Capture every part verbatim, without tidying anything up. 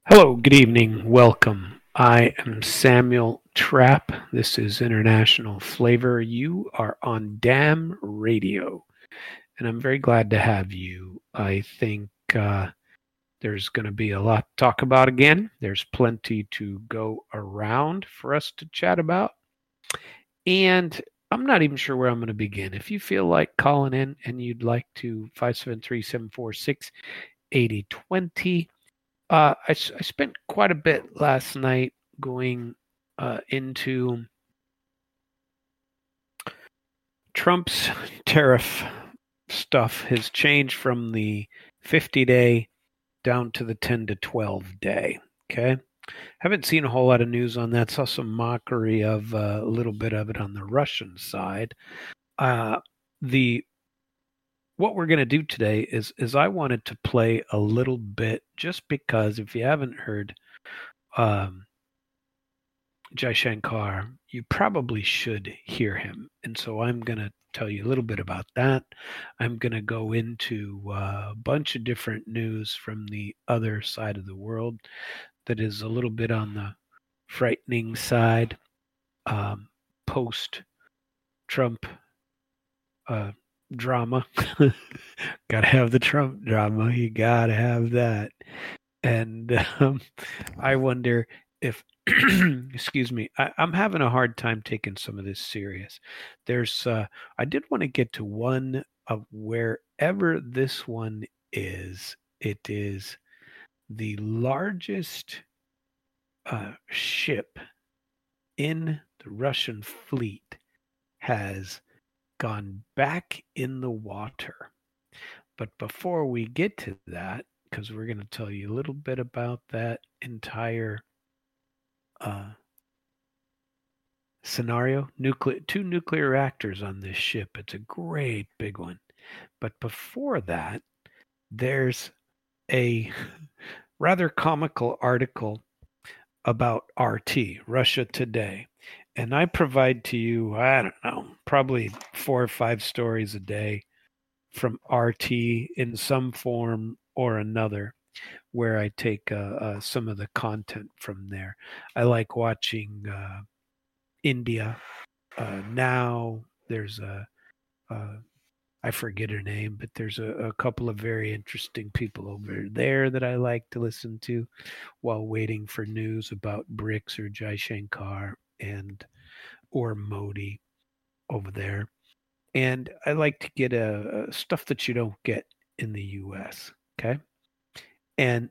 Hello, good evening, welcome. I am Samuel Trapp. This is International Flavor. You are on Damn Radio, and I'm very glad to have you. I think uh, there's going to be a lot to talk about again. There's plenty to go around for us to chat about. And I'm not even sure where I'm going to begin. If you feel like calling in and you'd like to, five seven three, seven four six, eight zero two zero. Uh, I, s- I spent quite a bit last night going uh, into Trump's tariff stuff has changed from the fifty day down to the ten to twelve day. Okay. Haven't seen a whole lot of news on that. Saw some mockery of uh, a little bit of it on the Russian side. Uh, the what we're going to do today is is I wanted to play a little bit just because if you haven't heard um, Jai Shankar, you probably should hear him. And so I'm going to tell you a little bit about that. I'm going to go into uh, a bunch of different news from the other side of the world that is a little bit on the frightening side. Um, Post Trump uh, drama. Got to have the Trump drama. You got to have that. And um, I wonder if excuse me, I, I'm having a hard time taking some of this serious. There's, uh, I did want to get to one of wherever this one is. It is the largest uh, ship in the Russian fleet has gone back in the water. But before we get to that, because we're going to tell you a little bit about that entire uh, scenario. Nuclear, two nuclear reactors on this ship. It's a great big one. But before that, there's a rather comical article about R T, Russia Today. And I provide to you, I don't know, probably four or five stories a day from R T in some form or another, where I take uh, uh, some of the content from there. I like watching uh, India uh, now. There's a, uh, I forget her name, but there's a, a couple of very interesting people over there that I like to listen to while waiting for news about BRICS or Jai Shankar and or Modi over there. And I like to get a, a stuff that you don't get in the U S. Okay, and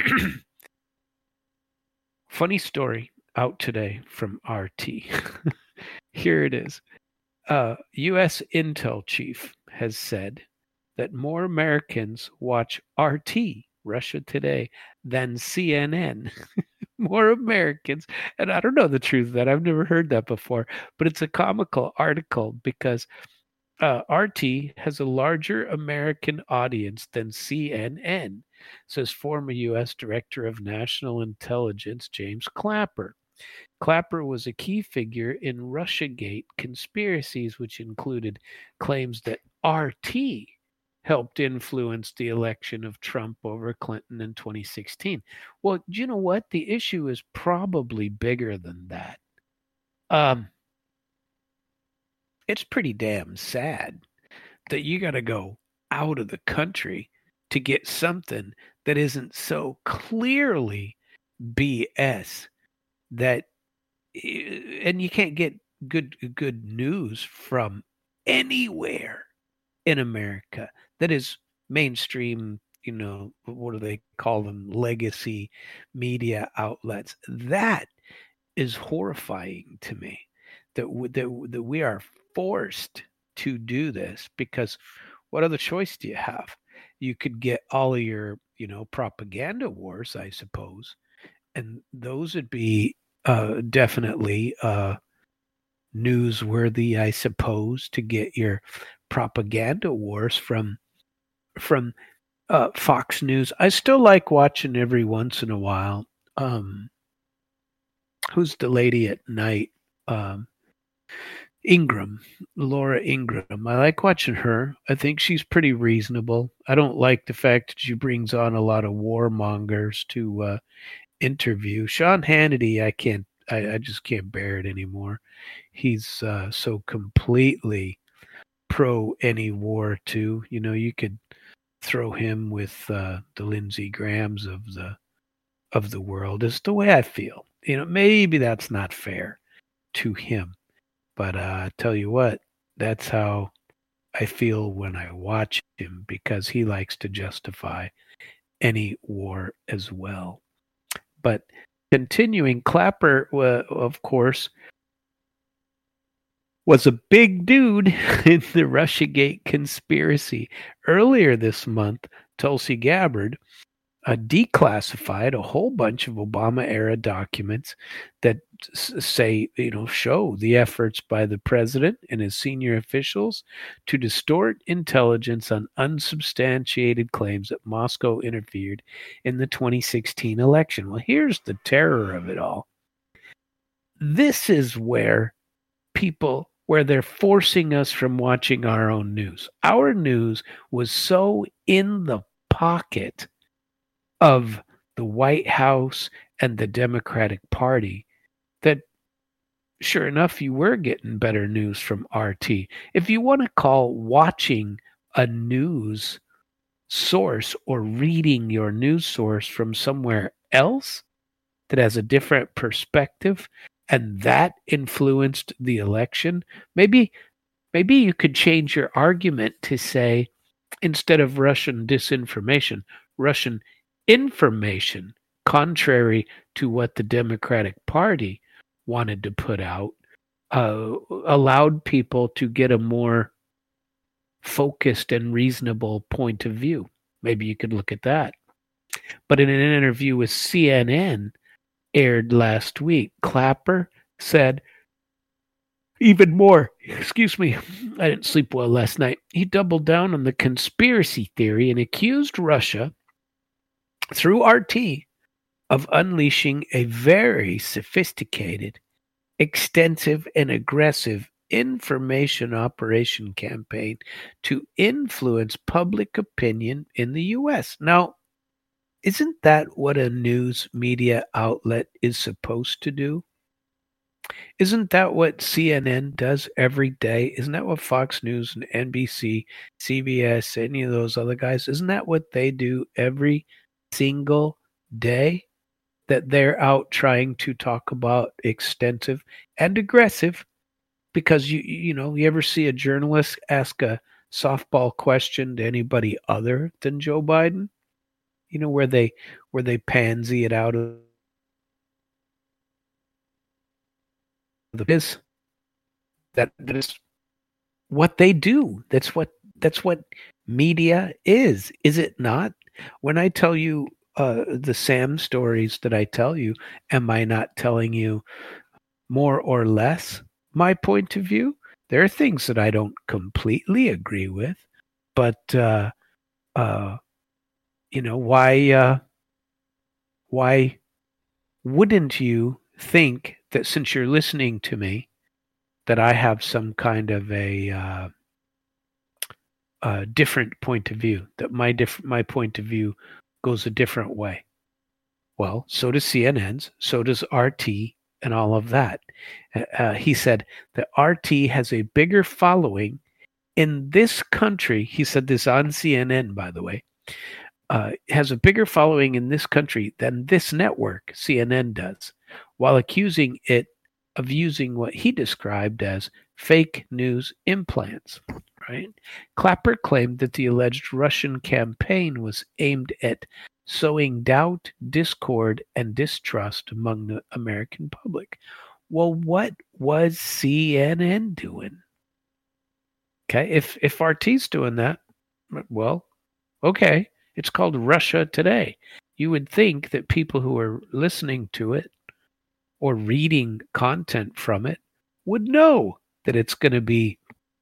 funny story out today from R T. Here it is. Uh, U S Intel chief has said that more Americans watch R T, Russia Today, than C N N. More Americans. And I don't know the truth of that. I've never heard that before, but it's a comical article because uh, R T has a larger American audience than C N N, says former U S Director of National Intelligence James Clapper. Clapper was a key figure in Russiagate conspiracies, which included claims that R T helped influence the election of Trump over Clinton in twenty sixteen. Well, do you know what? The issue is probably bigger than that. Um, it's pretty damn sad that you got to go out of the country to get something that isn't so clearly B S that and you can't get good good news from anywhere in America that is mainstream, you know, what do they call them? Legacy media outlets. That is horrifying to me that w- that, w- that we are forced to do this because what other choice do you have? You could get all of your, you know, propaganda wars, I suppose, and those would be uh, definitely uh, newsworthy, I suppose, to get your propaganda wars from from uh, Fox News. I still like watching every once in a while. Um, who's the lady at night? Um, Ingram, Laura Ingram. I like watching her. I think she's pretty reasonable. I don't like the fact that she brings on a lot of warmongers to uh, interview. Sean Hannity, I can't, I, I just can't bear it anymore. He's uh, so completely pro any war too. You know, you could throw him with uh, the Lindsey Grahams of the of the world. Is the way I feel. You know, maybe that's not fair to him, but uh, I tell you what, that's how I feel when I watch him because he likes to justify any war as well. But continuing, Clapper, uh, of course, was a big dude in the Russiagate conspiracy. Earlier this month, Tulsi Gabbard uh, declassified a whole bunch of Obama-era documents that s- say, you know, show the efforts by the president and his senior officials to distort intelligence on unsubstantiated claims that Moscow interfered in the twenty sixteen election. Well, here's the terror of it all. This is where people where they're forcing us from watching our own news. Our news was so in the pocket of the White House and the Democratic Party that sure enough you were getting better news from R T. If you want to call watching a news source or reading your news source from somewhere else that has a different perspective and that influenced the election, maybe maybe you could change your argument to say, instead of Russian disinformation, Russian information, contrary to what the Democratic Party wanted to put out, uh, allowed people to get a more focused and reasonable point of view. Maybe you could look at that. But in an interview with C N N aired last week, Clapper said even more. Excuse me, I didn't sleep well last night. He doubled down on the conspiracy theory and accused Russia through R T of unleashing a very sophisticated, extensive, and aggressive information operation campaign to influence public opinion in the U S. Now, isn't that what a news media outlet is supposed to do? Isn't that what C N N does every day? Isn't that what Fox News and N B C, C B S, any of those other guys, isn't that what they do every single day? That they're out trying to talk about extensive and aggressive, because you you know, you ever see a journalist ask a softball question to anybody other than Joe Biden? You know, where they where they pansy it out of the biz. That that is what they do. That's what that's what media is, is it not? When I tell you uh, the Sam stories that I tell you, am I not telling you more or less my point of view? There are things that I don't completely agree with, but uh, uh, you know, why uh, why wouldn't you think that since you're listening to me, that I have some kind of a uh, a different point of view, that my diff- my point of view goes a different way? Well, so does C N N's, so does R T, and all of that. Uh, he said that R T has a bigger following in this country. He said this on C N N, by the way, uh, has a bigger following in this country than this network, C N N, does, while accusing it of using what he described as fake news implants. Right? Clapper claimed that the alleged Russian campaign was aimed at sowing doubt, discord, and distrust among the American public. Well, what was C N N doing? Okay, if if R T's doing that, well, okay, it's called Russia Today. You would think that people who are listening to it or reading content from it would know that it's going to be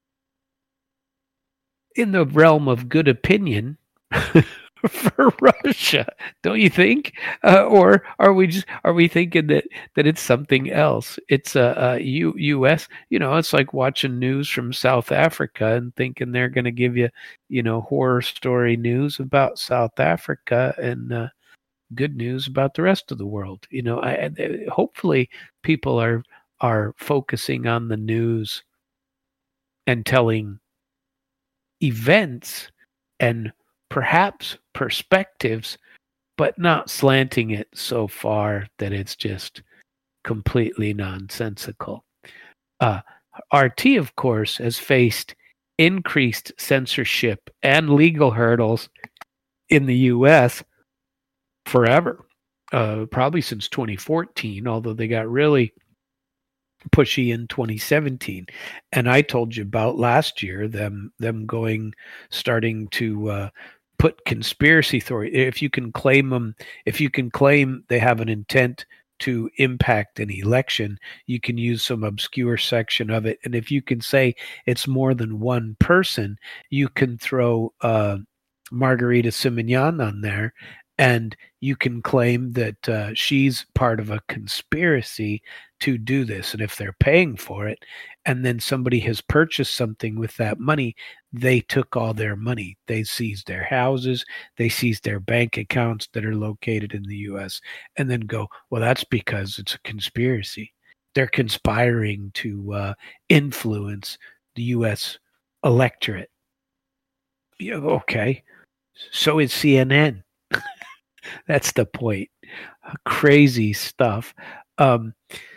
in the realm of good opinion for Russia, don't you think? Uh, or are we just are we thinking that that it's something else? It's a, a U, U.S. You know, it's like watching news from South Africa and thinking they're going to give you, you know, horror story news about South Africa, and uh, good news about the rest of the world. You know, I, I, hopefully people are are focusing on the news and telling events and perhaps perspectives, but not slanting it so far that it's just completely nonsensical. Uh, R T, of course, has faced increased censorship and legal hurdles in the U S forever, uh, probably since twenty fourteen, although they got really pushy in twenty seventeen. And I told you about last year them them going starting to uh, put conspiracy theory. If you can claim them, if you can claim they have an intent to impact an election, you can use some obscure section of it. And if you can say it's more than one person, you can throw uh, Margarita Simonyan on there, and you can claim that uh, she's part of a conspiracy to do this. And if they're paying for it, and then somebody has purchased something with that money, they took all their money. They seized their houses, they seized their bank accounts that are located in the U S, and then go, well, that's because it's a conspiracy. They're conspiring to uh, influence the U S electorate. Yeah, okay. So is C N N. That's the point. Crazy stuff. Um,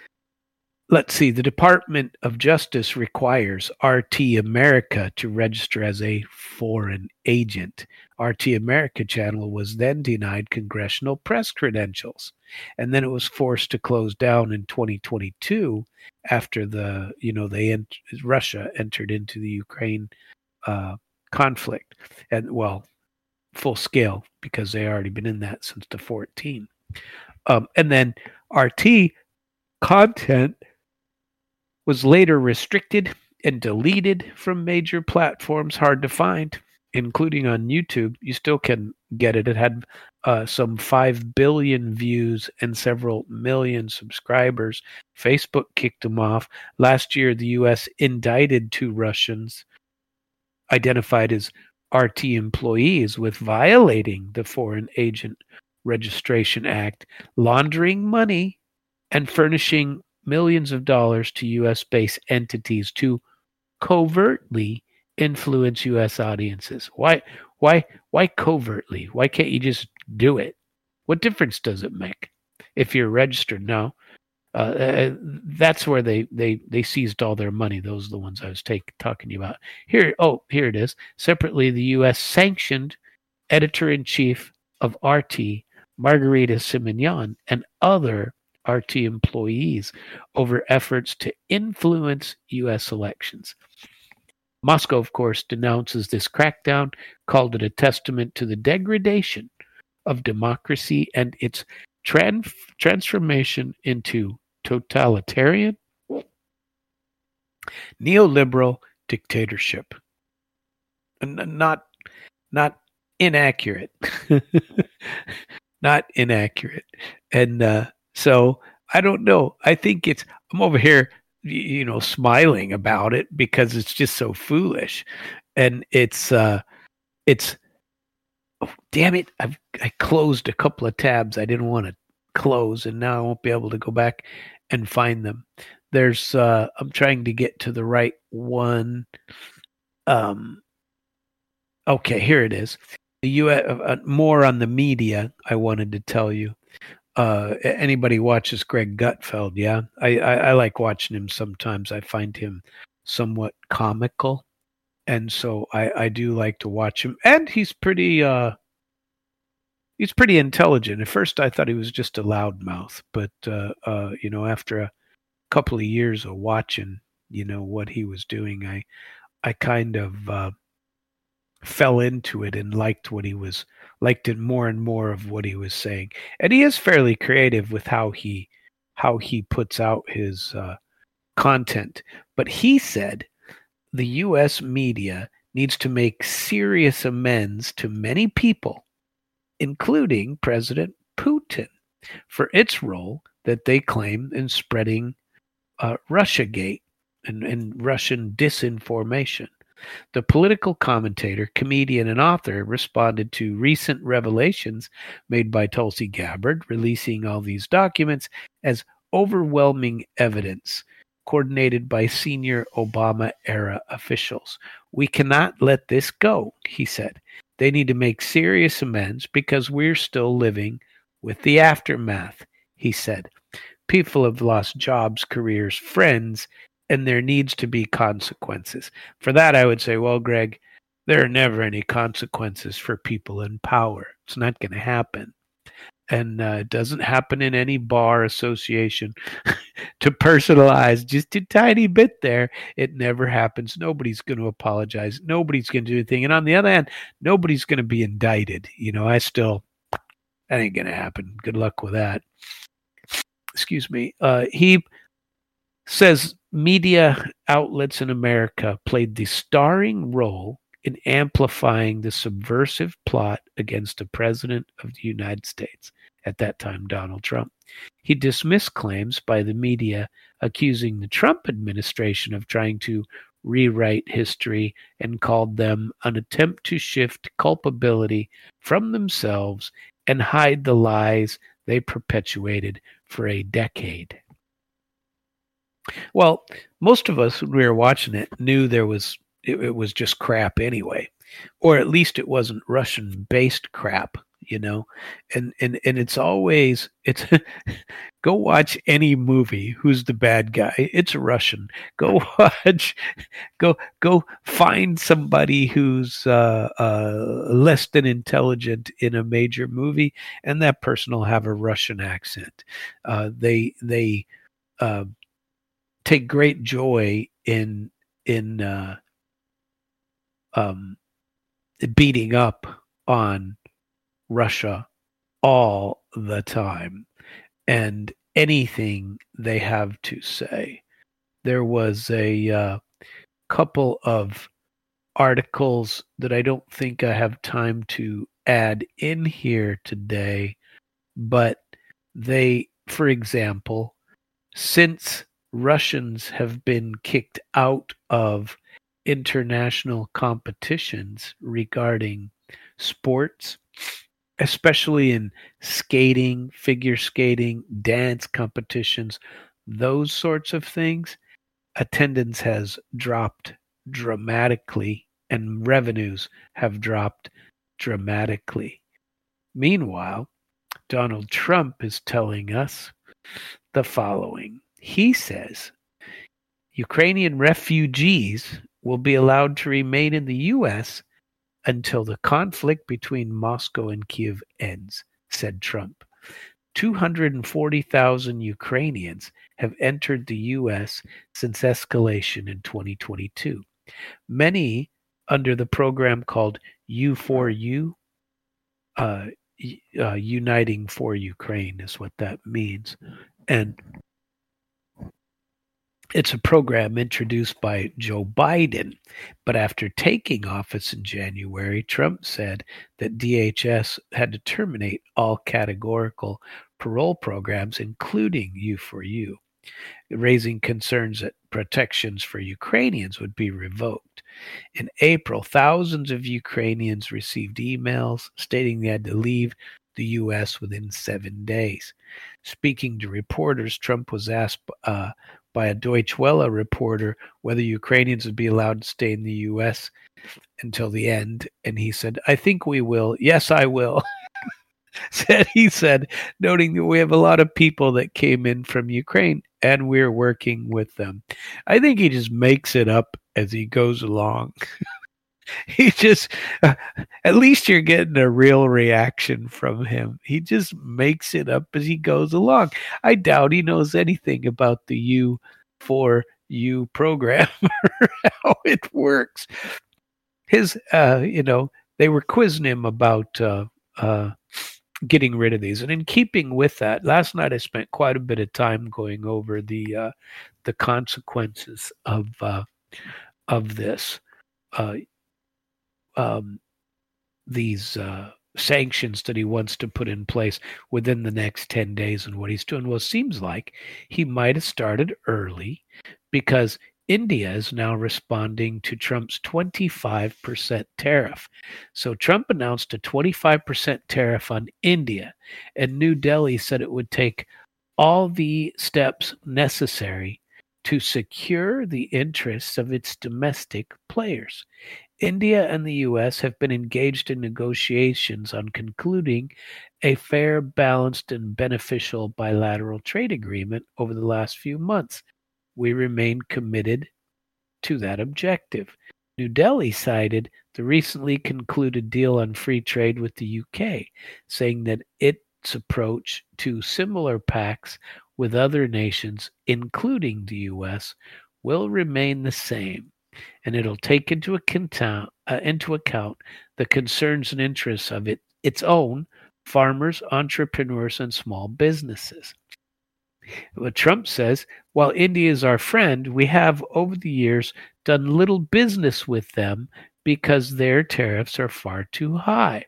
let's see. The Department of Justice requires R T America to register as a foreign agent. R T America channel was then denied congressional press credentials, and then it was forced to close down in twenty twenty-two after the, you know, they ent- Russia entered into the Ukraine uh, conflict, and well, full scale, because they already been in that since the fourteen. Um, and then R T content was later restricted and deleted from major platforms, hard to find, including on YouTube. You still can get it. It had uh, some five billion views and several million subscribers. Facebook kicked them off. Last year, the U S indicted two Russians identified as R T employees with violating the Foreign Agent Registration Act, laundering money, and furnishing millions of dollars to U S-based entities to covertly influence U S audiences. Why, why, why covertly? Why can't you just do it? What difference does it make if you're registered? No. Uh, that's where they, they, they seized all their money. Those are the ones I was take, talking to you about. Here, oh, here it is. Separately, the U S sanctioned editor-in-chief of R T, Margarita Simonyan, and other R T employees over efforts to influence U S elections. Moscow, of course, denounces this crackdown, called it a testament to the degradation of democracy and its tran- transformation into totalitarian, neoliberal dictatorship. Not, not inaccurate. Not inaccurate. And uh, so I don't know. I think it's, I'm over here, you know, smiling about it because it's just so foolish. And it's, uh, it's, oh, damn it. I've, I closed a couple of tabs I didn't want to close, and now I won't be able to go back and find them. There's, uh, I'm trying to get to the right one. Um, okay, here it is. The U S, uh, more on the media, I wanted to tell you. Uh, anybody watches Greg Gutfeld? Yeah, I, I, I like watching him sometimes. I find him somewhat comical, and so I, I do like to watch him. And he's pretty, uh, he's pretty intelligent. At first, I thought he was just a loudmouth, but uh, uh, you know, after a couple of years of watching, you know, what he was doing, I, I kind of uh, fell into it and liked what he was, liked it more and more of what he was saying. And he is fairly creative with how he, how he puts out his uh, content. But he said the U S media needs to make serious amends to many people, including President Putin, for its role that they claim in spreading uh, Russiagate and, and Russian disinformation. The political commentator, comedian, and author responded to recent revelations made by Tulsi Gabbard, releasing all these documents as overwhelming evidence coordinated by senior Obama-era officials. We cannot let this go, he said. They need to make serious amends because we're still living with the aftermath, he said. People have lost jobs, careers, friends, and there needs to be consequences. For that, I would say, well, Greg, there are never any consequences for people in power. It's not going to happen. And uh, it doesn't happen in any bar association. To personalize just a tiny bit there, it never happens. Nobody's going to apologize. Nobody's going to do anything. And on the other hand, nobody's going to be indicted. You know, I still, that ain't going to happen. Good luck with that. Excuse me. Uh, he says media outlets in America played the starring role in amplifying the subversive plot against the President of the United States, at that time Donald Trump. He dismissed claims by the media accusing the Trump administration of trying to rewrite history and called them an attempt to shift culpability from themselves and hide the lies they perpetuated for a decade. Well, most of us, when we were watching it, knew there was it, it was just crap anyway, or at least it wasn't Russian-based crap, you know. And and and it's always it's go watch any movie. Who's the bad guy? It's a Russian. Go watch. Go go find somebody who's uh, uh, less than intelligent in a major movie, and that person will have a Russian accent. Uh, they they. Uh, take great joy in in uh, um, beating up on Russia all the time and anything they have to say. There was a uh, couple of articles that I don't think I have time to add in here today, but they, for example, since Russians have been kicked out of international competitions regarding sports, especially in skating, figure skating, dance competitions, those sorts of things, attendance has dropped dramatically and revenues have dropped dramatically. Meanwhile, Donald Trump is telling us the following. He says Ukrainian refugees will be allowed to remain in the U S until the conflict between Moscow and Kiev ends, said Trump. two hundred forty thousand Ukrainians have entered the U S since escalation in twenty twenty-two. Many under the program called U four U, uh, uh, Uniting for Ukraine is what that means. And it's a program introduced by Joe Biden, but after taking office in January, Trump said that D H S had to terminate all categorical parole programs, including U four U, raising concerns that protections for Ukrainians would be revoked. In April, thousands of Ukrainians received emails stating they had to leave the U S within seven days. Speaking to reporters, Trump was asked uh, by a Deutsche Welle reporter whether Ukrainians would be allowed to stay in the U S until the end, and he said, "I think we will. Yes, I will." said he said, noting that we have a lot of people that came in from Ukraine, and we're working with them. I think he just makes it up as he goes along. He just, uh, at least you're getting a real reaction from him. He just makes it up as he goes along. I doubt he knows anything about the U four U program or how it works. His, uh, you know, they were quizzing him about uh, uh, getting rid of these. And in keeping with that, last night I spent quite a bit of time going over the uh, the consequences of uh, of this. Uh, Um, these uh, sanctions that he wants to put in place within the next ten days and what he's doing. Well, it seems like he might have started early because India is now responding to Trump's twenty-five percent tariff. So Trump announced a twenty-five percent tariff on India, and New Delhi said it would take all the steps necessary to secure the interests of its domestic players. India and the U S have been engaged in negotiations on concluding a fair, balanced, and beneficial bilateral trade agreement over the last few months. We remain committed to that objective. New Delhi cited the recently concluded deal on free trade with the U K, saying that its approach to similar pacts with other nations, including the U S, will remain the same, and it'll take into account, uh, into account the concerns and interests of it, its own farmers, entrepreneurs, and small businesses. But Trump says, while India is our friend, we have over the years done little business with them because their tariffs are far too high.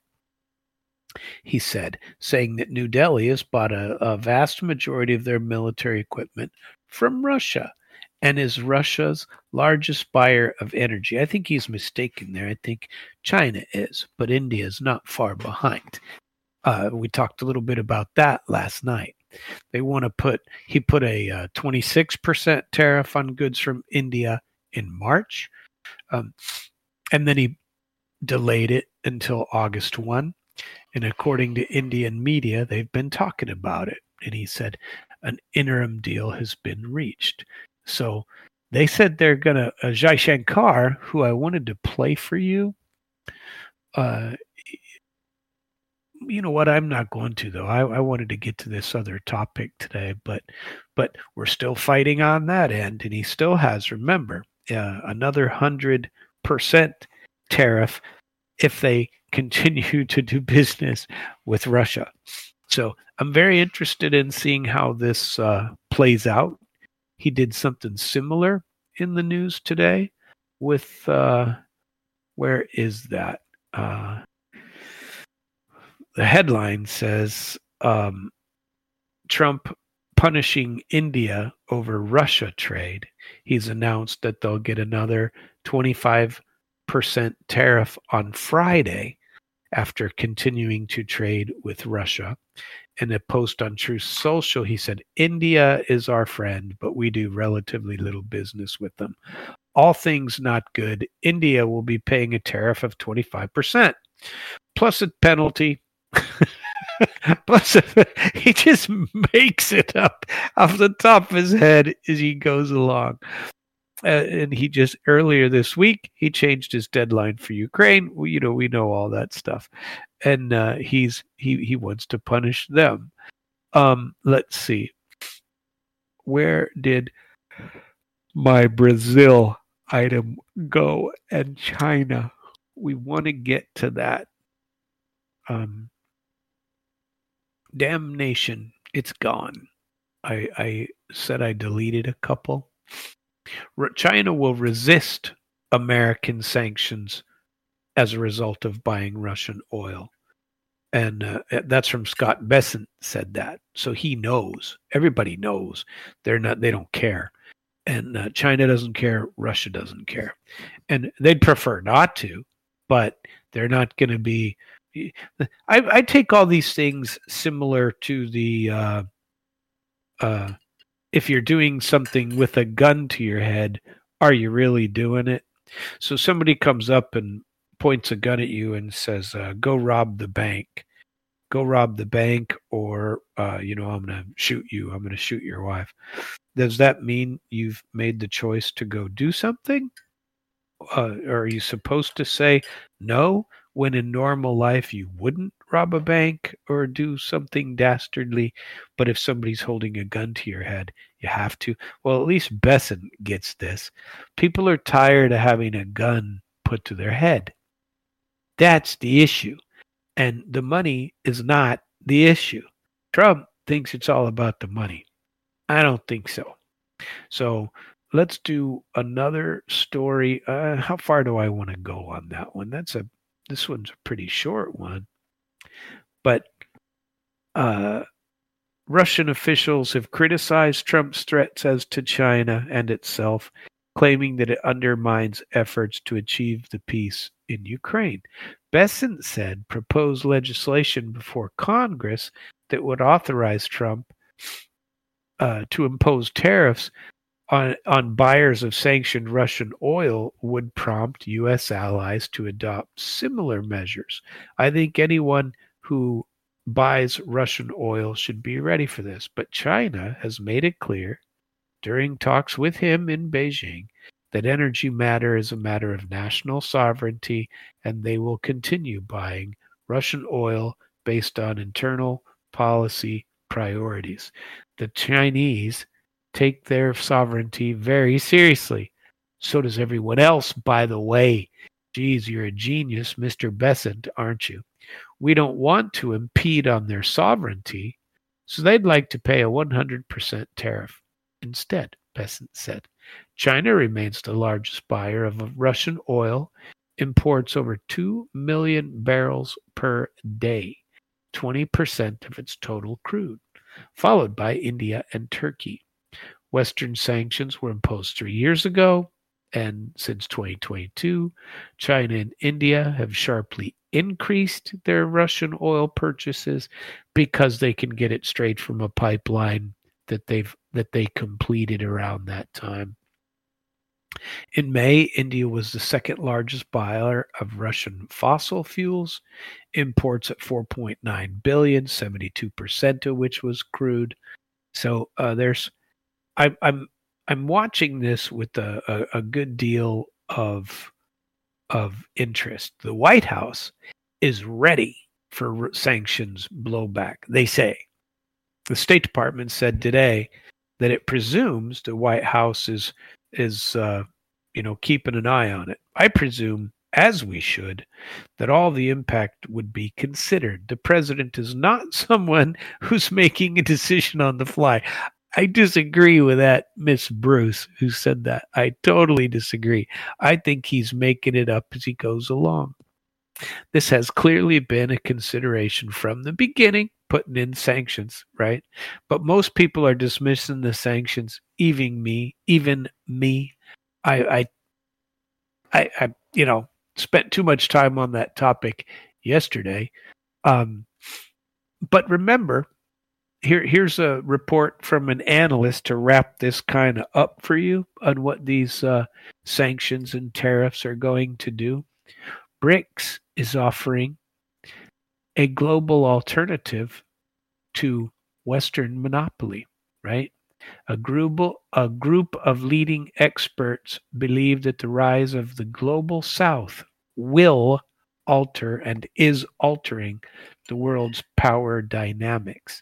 He said, saying that New Delhi has bought a, a vast majority of their military equipment from Russia and is Russia's largest buyer of energy. I think he's mistaken there. I think China is, but India is not far behind. Uh, we talked a little bit about that last night. They want to put, he put a uh, twenty-six percent tariff on goods from India in March. Um, and then he delayed it until August first. And according to Indian media, they've been talking about it. And he said an interim deal has been reached. So they said they're going to, uh, Jai Shankar, who I wanted to play for you, uh, you know what? I'm not going to, though. I, I wanted to get to this other topic today, but but we're still fighting on that end, and he still has, remember, uh, another one hundred percent tariff if they continue to do business with Russia. So I'm very interested in seeing how this uh, plays out. He did something similar in the news today with, uh, where is that? Uh, The headline says um, Trump punishing India over Russia trade. He's announced that they'll get another twenty-five percent tariff on Friday after continuing to trade with Russia. In a post on Truth Social, he said, India is our friend, but we do relatively little business with them. All things not good. India will be paying a tariff of twenty-five percent plus a penalty. Plus, he just makes it up off the top of his head as he goes along. Uh, and he just, earlier this week, he changed his deadline for Ukraine. We, you know, we know all that stuff. And uh, he's he, he wants to punish them. Um, let's see. Where did my Brazil item go? And China. We want to get to that. Um, Damnation, it's gone. I, I said I deleted a couple. China will resist American sanctions as a result of buying Russian oil. And uh, that's from Scott Bessent said that. So he knows. Everybody knows. They're not, they don't care. And uh, China doesn't care. Russia doesn't care. And they'd prefer not to, but they're not going to be. I, I take all these things similar to the uh, uh, if you're doing something with a gun to your head, are you really doing it? So somebody comes up and points a gun at you and says, uh, go rob the bank. Go rob the bank or, uh, you know, I'm going to shoot you. I'm going to shoot your wife. Does that mean you've made the choice to go do something? Uh, or are you supposed to say no? When in normal life you wouldn't rob a bank or do something dastardly, but if somebody's holding a gun to your head, you have to. Well, at least Besson gets this. People are tired of having a gun put to their head. That's the issue. And the money is not the issue. Trump thinks it's all about the money. I don't think so. So let's do another story. Uh, how far do I want to go on that one? That's a This one's a pretty short one. But uh, Russian officials have criticized Trump's threats as to China and itself claiming that it undermines efforts to achieve the peace in Ukraine. Bessent said proposed legislation before Congress that would authorize Trump uh, to impose tariffs on, on buyers of sanctioned Russian oil would prompt U S allies to adopt similar measures. I think anyone who buys Russian oil should be ready for this, but China has made it clear during talks with him in Beijing that energy matter is a matter of national sovereignty, and they will continue buying Russian oil based on internal policy priorities. The Chinese take their sovereignty very seriously. So does everyone else, by the way. Geez, you're a genius, Mister Bessent, aren't you? We don't want to impede on their sovereignty, so they'd like to pay a one hundred percent tariff instead, Bessent said. China remains the largest buyer of Russian oil, imports over two million barrels per day, twenty percent of its total crude, followed by India and Turkey. Western sanctions were imposed three years ago, and since twenty twenty-two, China and India have sharply increased their Russian oil purchases because they can get it straight from a pipeline that they've that they completed around that time. In May, India was the second largest buyer of Russian fossil fuels, imports at four point nine billion, seventy-two percent of which was crude. So uh, there's I'm I'm I'm watching this with a, a, a good deal of of interest. The White House is ready for sanctions blowback, they say. The State Department said today that it presumes the White House is is uh, you know keeping an eye on it. I presume, as we should, that all the impact would be considered. The president is not someone who's making a decision on the fly. I disagree with that, Miss Bruce, who said that. I totally disagree. I think he's making it up as he goes along. This has clearly been a consideration from the beginning, putting in sanctions, right? But most people are dismissing the sanctions, even me, even me. I, I, I, I you know, spent too much time on that topic yesterday. Um, but remember, Here, here's a report from an analyst to wrap this kind of up for you on what these uh, sanctions and tariffs are going to do. BRICS is offering a global alternative to Western monopoly, right? A group, a group of leading experts believe that the rise of the global South will alter and is altering the world's power dynamics.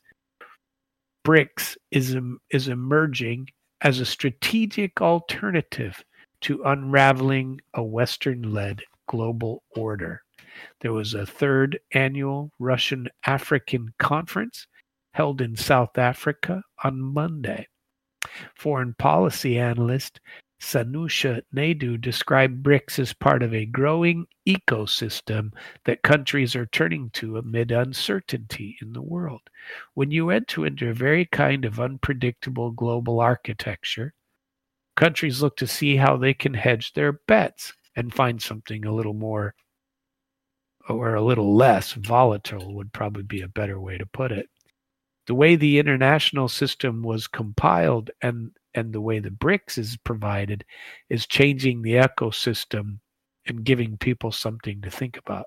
BRICS is, is emerging as a strategic alternative to unraveling a Western-led global order. There was a third annual Russian-African conference held in South Africa on Monday. Foreign policy analyst Sanusha Naidu described BRICS as part of a growing ecosystem that countries are turning to amid uncertainty in the world. When you enter into a very kind of unpredictable global architecture, countries look to see how they can hedge their bets and find something a little more or a little less volatile would probably be a better way to put it. The way the international system was compiled and and the way the BRICS is provided is changing the ecosystem and giving people something to think about.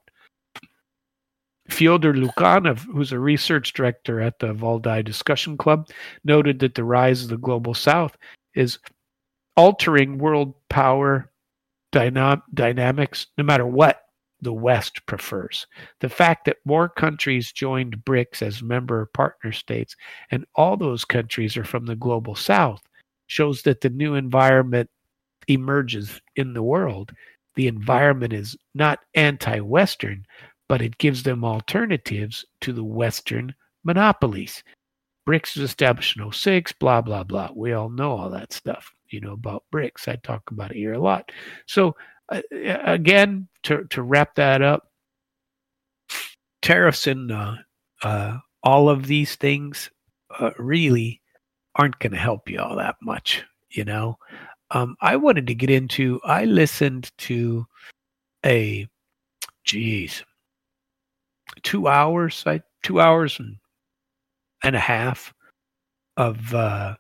Fyodor Lukyanov, who's a research director at the Valdai Discussion Club, noted that the rise of the global South is altering world power dyna- dynamics no matter what the West prefers. The fact that more countries joined BRICS as member partner states, and all those countries are from the global South, shows that the new environment emerges in the world. The environment is not anti-Western, but it gives them alternatives to the Western monopolies. BRICS was established in oh six, blah, blah, blah. We all know all that stuff, you know, about BRICS. I talk about it here a lot. So, uh, again, to, to wrap that up, tariffs and uh, uh, all of these things uh, really aren't going to help you all that much, you know. Um, I wanted to get into. I listened to a, geez, two hours. I two hours and, and a half of uh,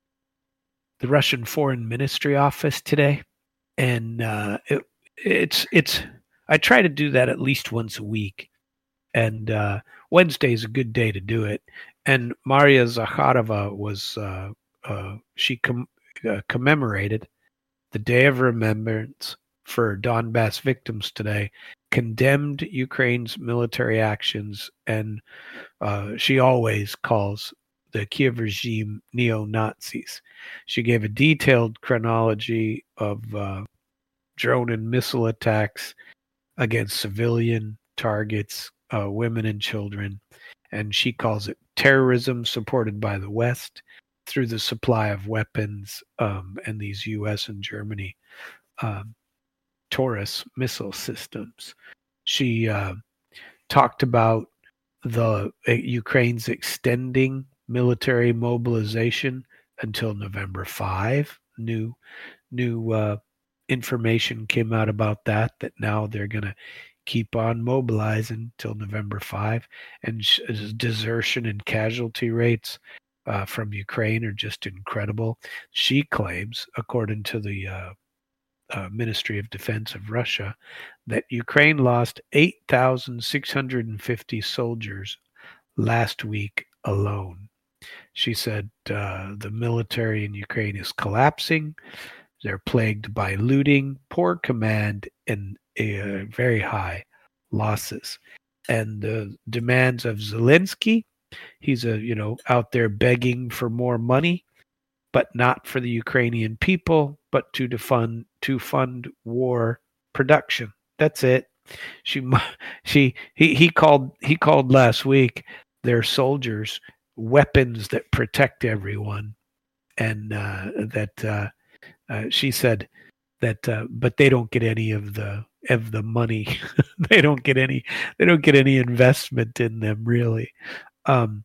the Russian Foreign Ministry office today, and uh, it, it's it's. I try to do that at least once a week, and uh, Wednesday is a good day to do it. And Maria Zakharova was uh, uh, she com- uh, commemorated the Day of Remembrance for Donbass victims today, condemned Ukraine's military actions, and uh, she always calls the Kiev regime neo-Nazis. She gave a detailed chronology of uh, drone and missile attacks against civilian targets, uh, women and children, and she calls it terrorism supported by the West through the supply of weapons um, and these U S and Germany um, Taurus missile systems. She uh, talked about the uh, Ukraine's extending military mobilization until November fifth. New new uh, information came out about that. That now they're going to keep on mobilizing till November fifth, and sh- desertion and casualty rates uh, from Ukraine are just incredible. She claims, according to the uh, uh, Ministry of Defense of Russia, that Ukraine lost eight thousand six hundred fifty soldiers last week alone. She said uh, the military in Ukraine is collapsing. They're plagued by looting, poor command, and uh, very high losses. And the demands of Zelensky, he's a you know out there begging for more money, but not for the Ukrainian people, but to fund to fund war production. That's it. She she he he called he called last week their soldiers weapons that protect everyone, and uh, that uh, uh, she said that, uh, but they don't get any of the of the money. they don't get any. They don't get any investment in them really. Um,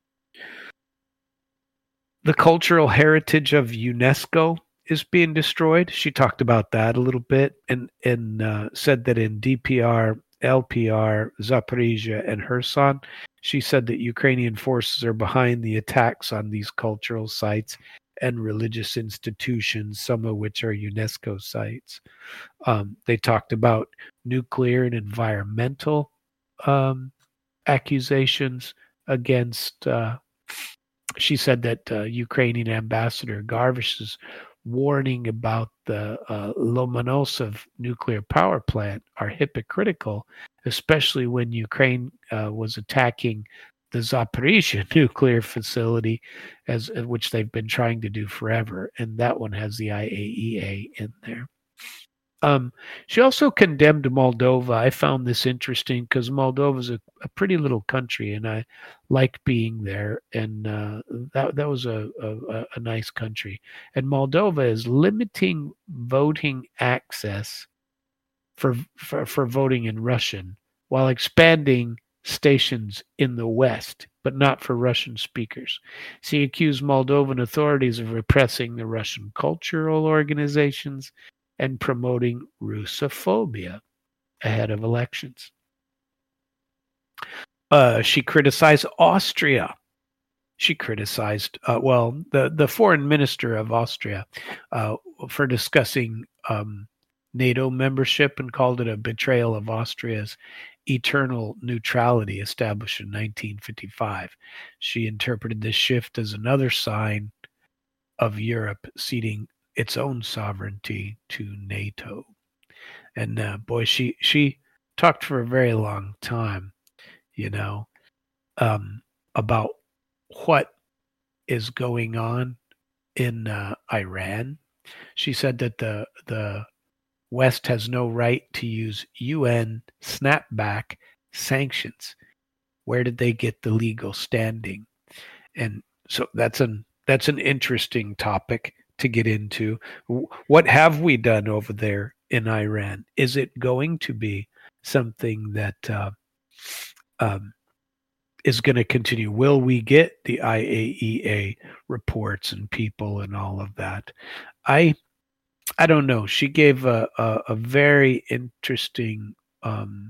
the cultural heritage of UNESCO is being destroyed. She talked about that a little bit, and and uh, said that in D P R, L P R, Zaporizhia, and Kherson, she said that Ukrainian forces are behind the attacks on these cultural sites and religious institutions, some of which are UNESCO sites. Um, they talked about nuclear and environmental um, accusations against. Uh, she said that uh, Ukrainian ambassador Garvish's warning about the uh, Lomonosov nuclear power plant are hypocritical, especially when Ukraine uh, was attacking the Zaporizhia nuclear facility, as which they've been trying to do forever, and that one has the I A E A in there. Um, she also condemned Moldova. I found this interesting because Moldova is a, a pretty little country, and I like being there. And uh, that that was a, a, a nice country. And Moldova is limiting voting access for, for for voting in Russian while expanding stations in the West, but not for Russian speakers. She accused Moldovan authorities of repressing the Russian cultural organizations and promoting Russophobia ahead of elections. Uh, she criticized Austria. She criticized, uh, well, the, the foreign minister of Austria uh, for discussing um, NATO membership and called it a betrayal of Austria's eternal neutrality established in nineteen fifty-five. She interpreted this shift as another sign of Europe ceding its own sovereignty to NATO. And uh, boy, she she talked for a very long time, you know, um, about what is going on in uh, Iran. She said that the the West has no right to use U N snapback sanctions. Where did they get the legal standing? And so that's an that's an interesting topic to get into. What have we done over there in Iran? Is it going to be something that uh, um, is going to continue? Will we get the I A E A reports and people and all of that? I I don't know. She gave a, a, a very interesting um,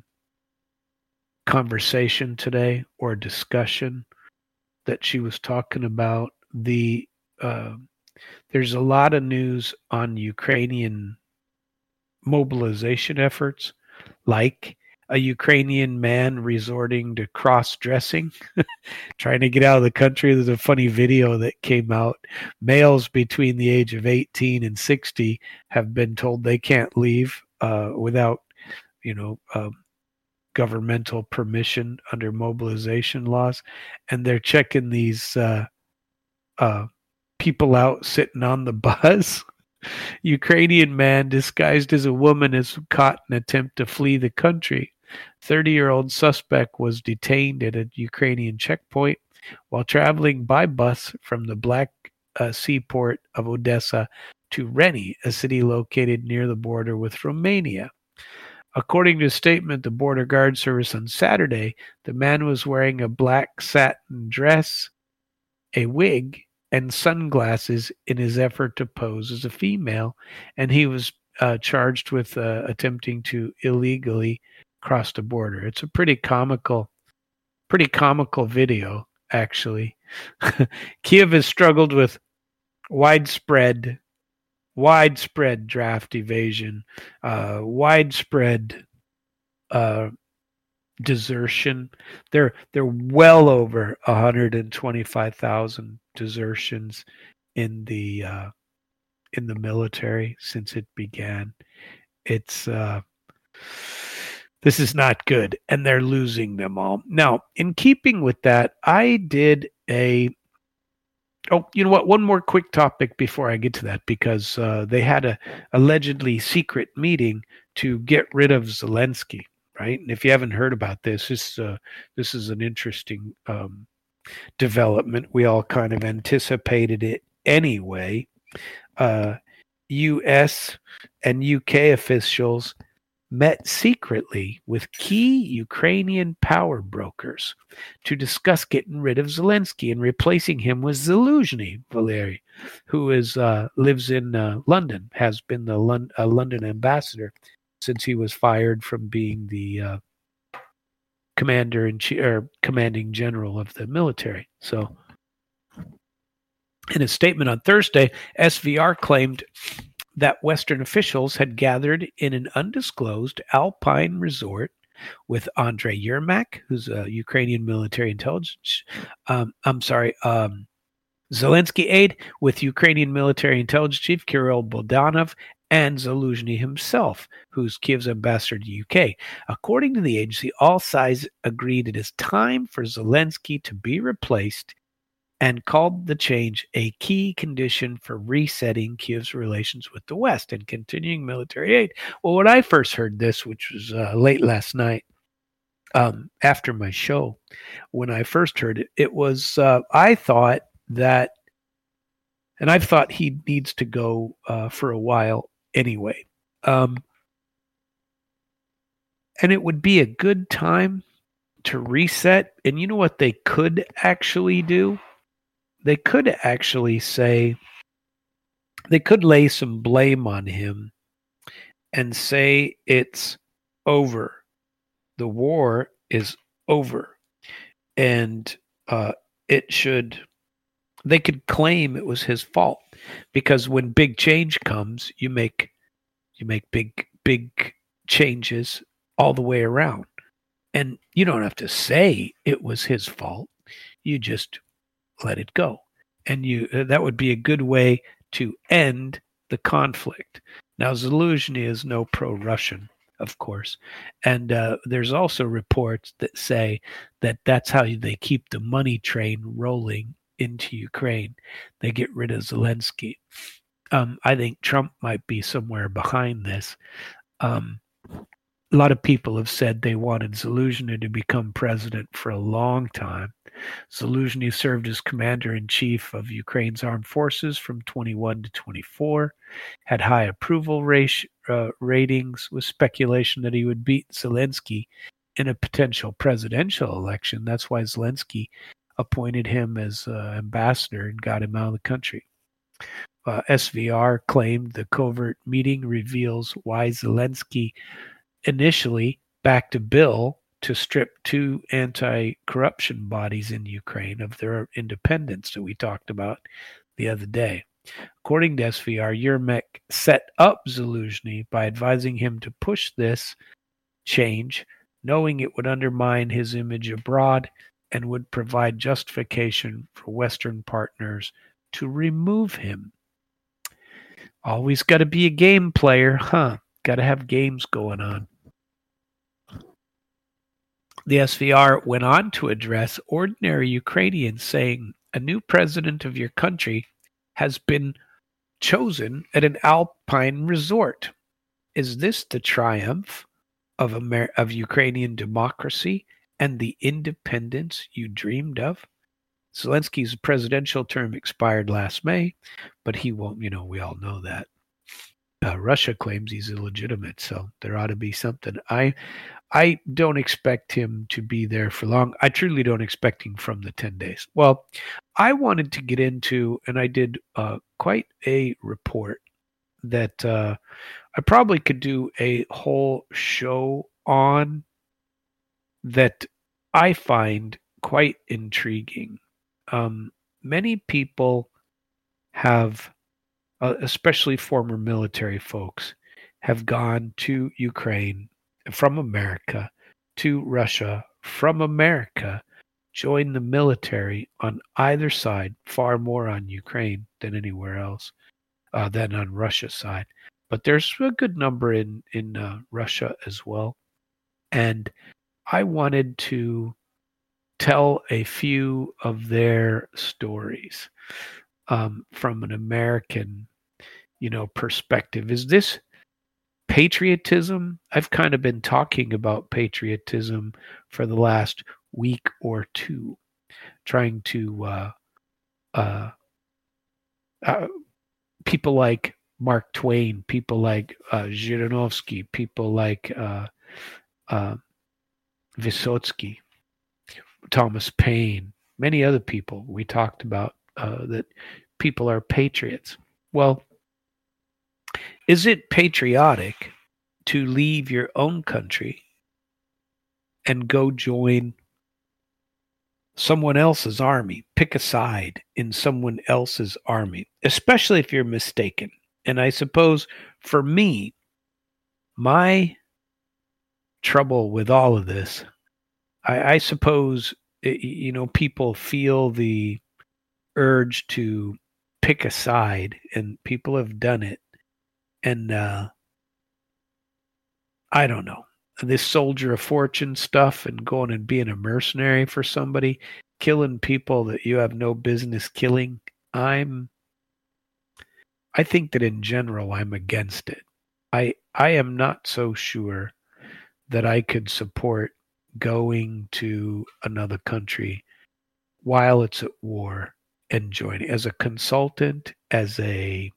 conversation today or discussion that she was talking about the uh, there's a lot of news on Ukrainian mobilization efforts, like a Ukrainian man resorting to cross dressing, trying to get out of the country. There's a funny video that came out. Males between the age of eighteen and sixty have been told they can't leave uh, without, you know, um, governmental permission under mobilization laws, and they're checking these uh, uh, people out sitting on the bus. Ukrainian man disguised as a woman is caught in attempt to flee the country. thirty-year-old suspect was detained at a Ukrainian checkpoint while traveling by bus from the Black uh, seaport of Odessa to Reni, a city located near the border with Romania. According to a statement, the Border Guard Service on Saturday, the man was wearing a black satin dress, a wig, and sunglasses in his effort to pose as a female, and he was uh, charged with uh, attempting to illegally cross the border. It's a pretty comical, pretty comical video, actually. Kiev has struggled with widespread, widespread draft evasion, uh, widespread uh, desertion. They're they're well over one hundred twenty-five thousand desertions in the uh, in the military since it began. It's uh, this is not good, and they're losing them all. Now, in keeping with that, I did a oh, you know what? One more quick topic before I get to that, because uh, they had a allegedly secret meeting to get rid of Zelensky. Right, and if you haven't heard about this, this uh, this is an interesting um, development. We all kind of anticipated it anyway. Uh, U S and U K officials met secretly with key Ukrainian power brokers to discuss getting rid of Zelensky and replacing him with Zelensky, Valery, who is uh, lives in uh, London, has been the Lon- uh, London ambassador since he was fired from being the uh, commander in chief or commanding general of the military. So, in a statement on Thursday, S V R claimed that Western officials had gathered in an undisclosed alpine resort with Andrei Yermak, who's a Ukrainian military intelligence. Um, I'm sorry, um, Zelensky aide, with Ukrainian military intelligence chief Kirill Bogdanov, and Zelensky himself, who's Kiev's ambassador to the U K. According to the agency, all sides agreed it is time for Zelensky to be replaced and called the change a key condition for resetting Kiev's relations with the West and continuing military aid. Well, when I first heard this, which was uh, late last night, um, after my show, when I first heard it, it was, uh, I thought that, and I've thought he needs to go uh, for a while anyway. Um, and it would be a good time to reset. And you know what they could actually do? They could actually say, they could lay some blame on him and say it's over. The war is over. And uh, it should, they could claim it was his fault, because when big change comes, you make you make big big changes all the way around, and you don't have to say it was his fault. You just let it go, and you uh, that would be a good way to end the conflict. Now, Zelensky is no pro-Russian, of course, and uh, there's also reports that say that that's how they keep the money train rolling into Ukraine. They get rid of Zelensky. Um, I think Trump might be somewhere behind this. Um, a lot of people have said they wanted Zelensky to become president for a long time. Zelensky served as commander-in-chief of Ukraine's armed forces from twenty-one to twenty-four, had high approval rate, uh, ratings, with speculation that he would beat Zelensky in a potential presidential election. That's why Zelensky appointed him as uh, ambassador and got him out of the country. Uh, S V R claimed the covert meeting reveals why Zelensky initially backed a bill to strip two anti-corruption bodies in Ukraine of their independence that we talked about the other day. According to S V R, Yermak set up Zelensky by advising him to push this change, knowing it would undermine his image abroad and would provide justification for Western partners to remove him. Always got to be a game player, huh? Got to have games going on. The S V R went on to address ordinary Ukrainians, saying, "A new president of your country has been chosen at an alpine resort. Is this the triumph of Amer- of Ukrainian democracy and the independence you dreamed of?" Zelensky's presidential term expired last May, but he won't, you know, we all know that. Uh, Russia claims he's illegitimate, so there ought to be something. I I don't expect him to be there for long. I truly don't expect him from the ten days. Well, I wanted to get into, and I did uh, quite a report that uh, I probably could do a whole show on, that I find quite intriguing. Um, many people have, uh, especially former military folks, have gone to Ukraine from America, to Russia from America, joined the military on either side, far more on Ukraine than anywhere else, uh, than on Russia's side. But there's a good number in, in uh, Russia as well. And I wanted to tell a few of their stories um, from an American, you know, perspective. Is this patriotism? I've kind of been talking about patriotism for the last week or two, trying to uh, uh, uh, people like Mark Twain, people like uh, Zhirinovsky, people like uh, uh, Vysotsky, Thomas Paine, many other people we talked about, uh, that people are patriots. Well, is it patriotic to leave your own country and go join someone else's army, pick a side in someone else's army, especially if you're mistaken? And I suppose for me, my trouble with all of this, I, I suppose, you know, people feel the urge to pick a side, and people have done it. And uh, I don't know, this soldier of fortune stuff and going and being a mercenary for somebody, killing people that you have no business killing. I'm, I think that in general, I'm against it. I, I am not so sure that I could support going to another country while it's at war and joining as a consultant, as a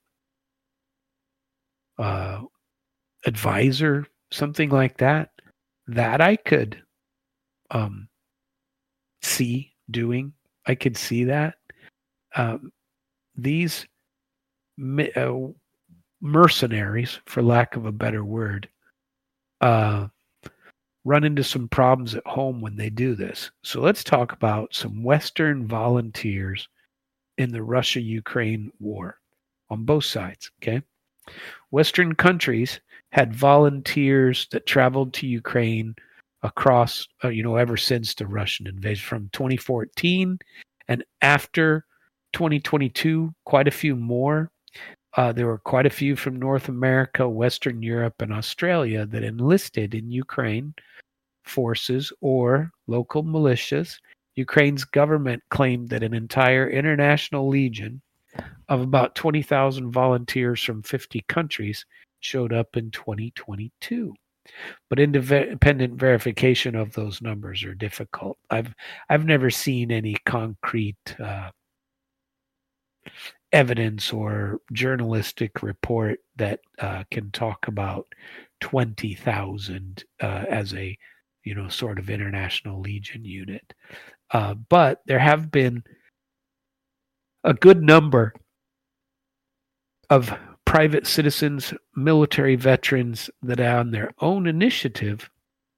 uh, advisor, something like that. That I could um, see doing. I could see that. Um, these uh, mercenaries, for lack of a better word, uh, run into some problems at home when they do this. So let's talk about some Western volunteers in the Russia-Ukraine war on both sides, okay? Western countries had volunteers that traveled to Ukraine across, uh, you know, ever since the Russian invasion from twenty fourteen, and after twenty twenty-two, quite a few more. Uh, there were quite a few from North America, Western Europe, and Australia that enlisted in Ukraine forces or local militias. Ukraine's government claimed that an entire international legion of about twenty thousand volunteers from fifty countries showed up in twenty twenty-two. But independent verification of those numbers are difficult. I've I've never seen any concrete uh, evidence or journalistic report that uh, can talk about twenty thousand uh, as a, you know, sort of international legion unit. Uh, but there have been a good number of private citizens, military veterans that on their own initiative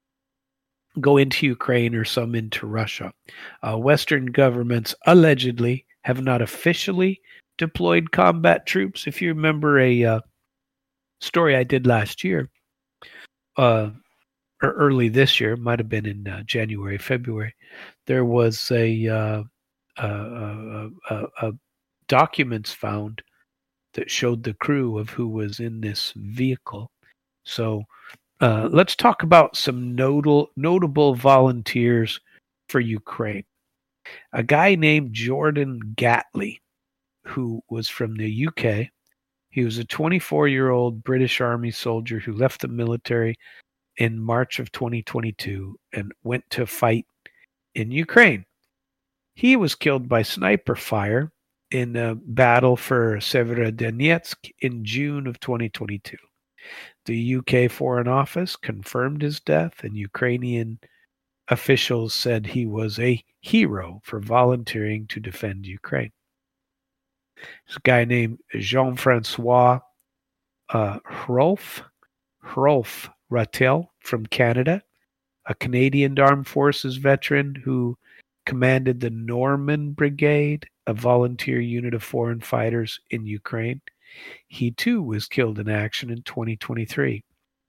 go into Ukraine or some into Russia. Uh, Western governments allegedly have not officially deployed combat troops. If you remember a uh, story I did last year, uh, or early this year, might have been in uh, January, February, there was a, uh, uh, uh, uh, documents found that showed the crew of who was in this vehicle. So uh, let's talk about some notable notable volunteers for Ukraine. A guy named Jordan Gatley, who was from the U K. He was a twenty-four-year-old British Army soldier who left the military in March of twenty twenty-two and went to fight in Ukraine. He was killed by sniper fire in a battle for Severodonetsk in June of twenty twenty-two. The U K Foreign Office confirmed his death, and Ukrainian officials said he was a hero for volunteering to defend Ukraine. There's a guy named Jean-Francois uh, Hrolf, Hrolf Rattel from Canada, a Canadian Armed Forces veteran who commanded the Norman Brigade, a volunteer unit of foreign fighters in Ukraine. He too was killed in action in twenty twenty-three.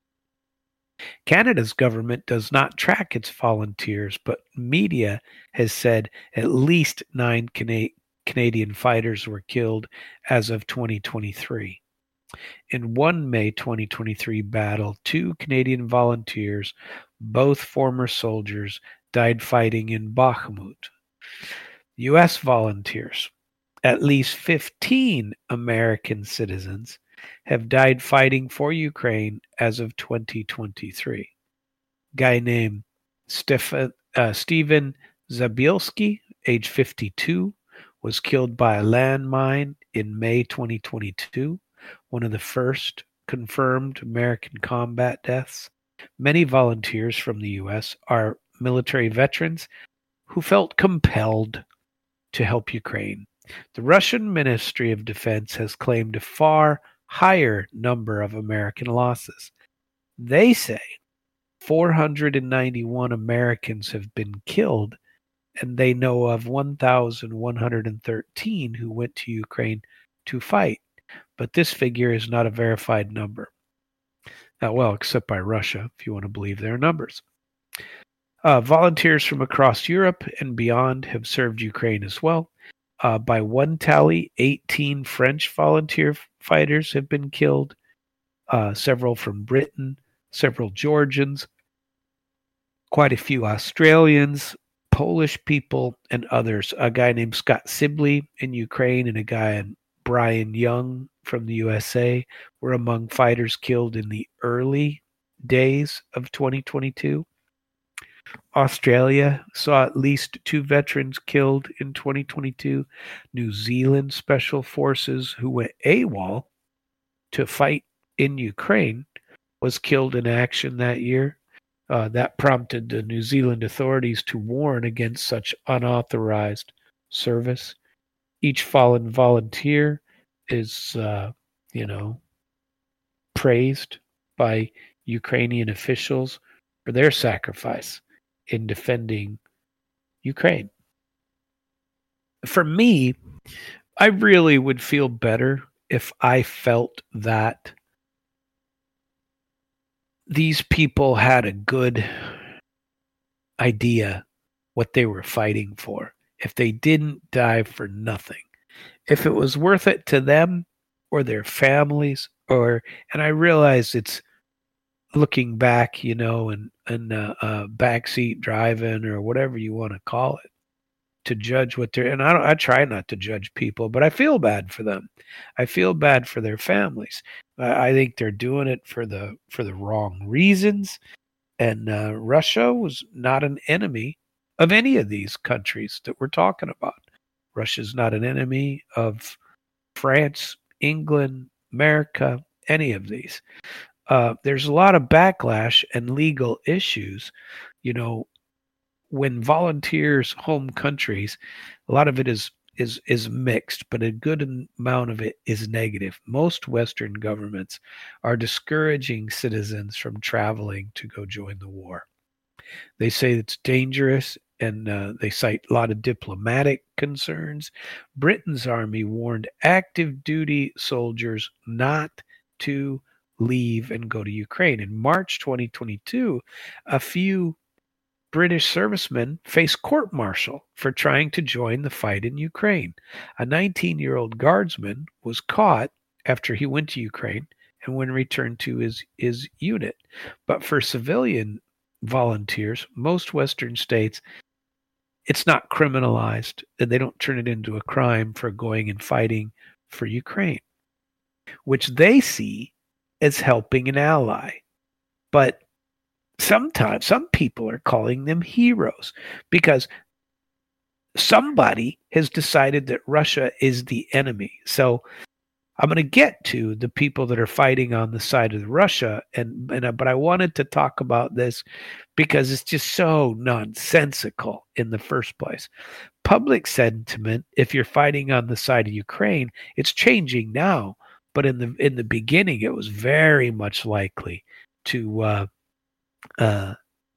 Canada's government does not track its volunteers, but media has said at least nine Cana- Canadian fighters were killed as of twenty twenty-three. In one May twenty twenty-three battle, two Canadian volunteers, both former soldiers, died fighting in Bakhmut. U S volunteers. At least fifteen American citizens have died fighting for Ukraine as of twenty twenty-three. Guy named Stefan, uh, Stephen Zabielski, age fifty-two, was killed by a landmine in May twenty twenty-two, one of the first confirmed American combat deaths. Many volunteers from the U S are military veterans who felt compelled to help Ukraine. The Russian Ministry of Defense has claimed a far higher number of American losses. They say four hundred ninety-one Americans have been killed, and they know of one thousand one hundred thirteen who went to Ukraine to fight. But this figure is not a verified number. Uh, well, except by Russia, if you want to believe their numbers. Uh, volunteers from across Europe and beyond have served Ukraine as well. Uh, by one tally, eighteen French volunteer fighters have been killed, uh, several from Britain, several Georgians, quite a few Australians, Polish people, and others. A guy named Scott Sibley in Ukraine and a guy named Brian Young from the U S A were among fighters killed in the early days of twenty twenty-two. Australia saw at least two veterans killed in twenty twenty-two. New Zealand Special Forces, who went AWOL to fight in Ukraine, was killed in action that year. Uh, that prompted the New Zealand authorities to warn against such unauthorized service. Each fallen volunteer is, uh, you know, praised by Ukrainian officials for their sacrifice in defending Ukraine. For me, I really would feel better if I felt that these people had a good idea what they were fighting for. If they didn't die for nothing. If it was worth it to them or their families, or, and I realize it's looking back, you know, and, and uh, uh, backseat driving or whatever you want to call it, to judge what they're, and I don't, I try not to judge people, but I feel bad for them. I feel bad for their families. I, I think they're doing it for the, for the wrong reasons. And uh, Russia was not an enemy of any of these countries that we're talking about. Russia's not an enemy of France, England, America, any of these. Uh, there's a lot of backlash and legal issues, you know, when volunteers home countries, a lot of it is is is mixed, but a good amount of it is negative. Most Western governments are discouraging citizens from traveling to go join the war. They say it's dangerous, and uh, they cite a lot of diplomatic concerns. Britain's army warned active duty soldiers not to leave and go to Ukraine. In March twenty twenty-two, a few British servicemen faced court-martial for trying to join the fight in Ukraine. A nineteen-year-old guardsman was caught after he went to Ukraine and when returned to his, his unit. But for civilian volunteers, most Western states, it's not criminalized, and they don't turn it into a crime for going and fighting for Ukraine, which they see as helping an ally. But sometimes some people are calling them heroes because somebody has decided that Russia is the enemy. So I'm going to get to the people that are fighting on the side of Russia, and, and but I wanted to talk about this because it's just so nonsensical in the first place. Public sentiment, if you're fighting on the side of Ukraine, it's changing now, but in the in the beginning, it was very much likely to uh, uh,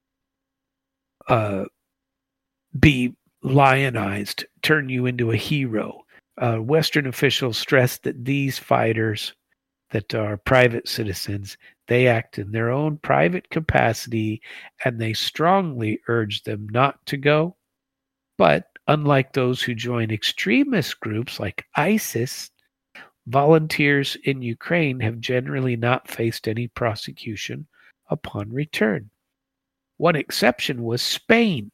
uh, be lionized, turn you into a hero. Uh, Western officials stressed that these fighters that are private citizens, they act in their own private capacity, and they strongly urge them not to go. But unlike those who join extremist groups like ISIS, volunteers in Ukraine have generally not faced any prosecution upon return. One exception was Spain.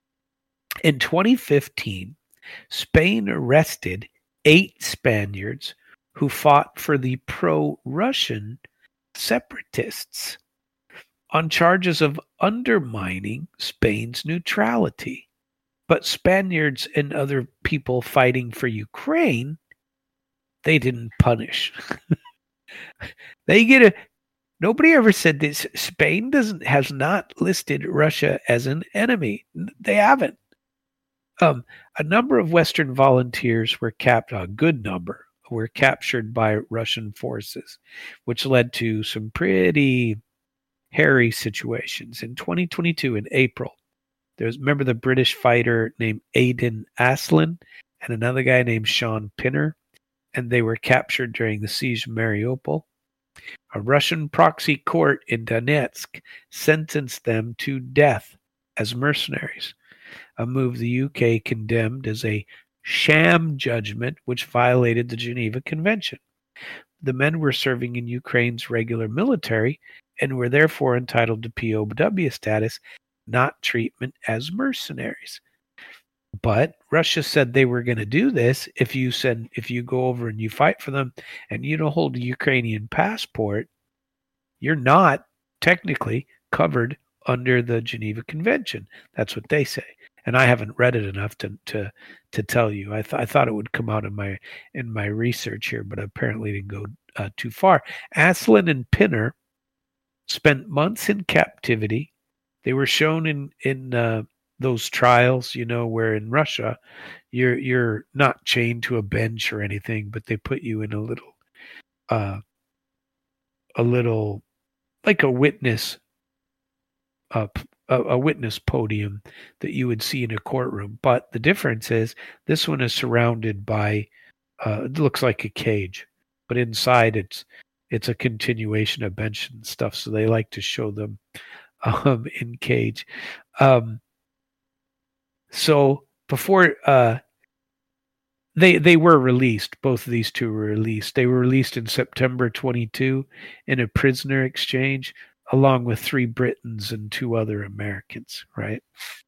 In twenty fifteen, Spain arrested eight Spaniards who fought for the pro-Russian separatists on charges of undermining Spain's neutrality. But Spaniards and other people fighting for Ukraine, they didn't punish. They get a Nobody ever said this. Spain doesn't has not listed Russia as an enemy. They haven't. Um, a number of Western volunteers were captured, a good number, were captured by Russian forces, which led to some pretty hairy situations. In twenty twenty-two, in April, there's, remember the British fighter named Aidan Aslan and another guy named Sean Pinner, and they were captured during the siege of Mariupol. A Russian proxy court in Donetsk sentenced them to death as mercenaries, a move the U K condemned as a sham judgment which violated the Geneva Convention. The men were serving in Ukraine's regular military and were therefore entitled to P O W status, not treatment as mercenaries. But Russia said they were going to do this if you send, if you go over and you fight for them and you don't hold a Ukrainian passport, you're not technically covered under the Geneva Convention. That's what they say. And I haven't read it enough to to to tell you. I, th- I thought it would come out in my in my research here, but apparently didn't go uh, too far. Aslan and Pinner spent months in captivity. They were shown in in uh, those trials, you know, where in Russia you're you're not chained to a bench or anything, but they put you in a little uh, a little like a witness uh, a, a witness podium that you would see in a courtroom. But the difference is this one is surrounded by uh, it looks like a cage, but inside it's it's a continuation of bench and stuff. So they like to show them um, in cage. Um, so before uh, they they were released, both of these two were released. They were released in September twenty-two in a prisoner exchange, along with three Britons and two other Americans, right?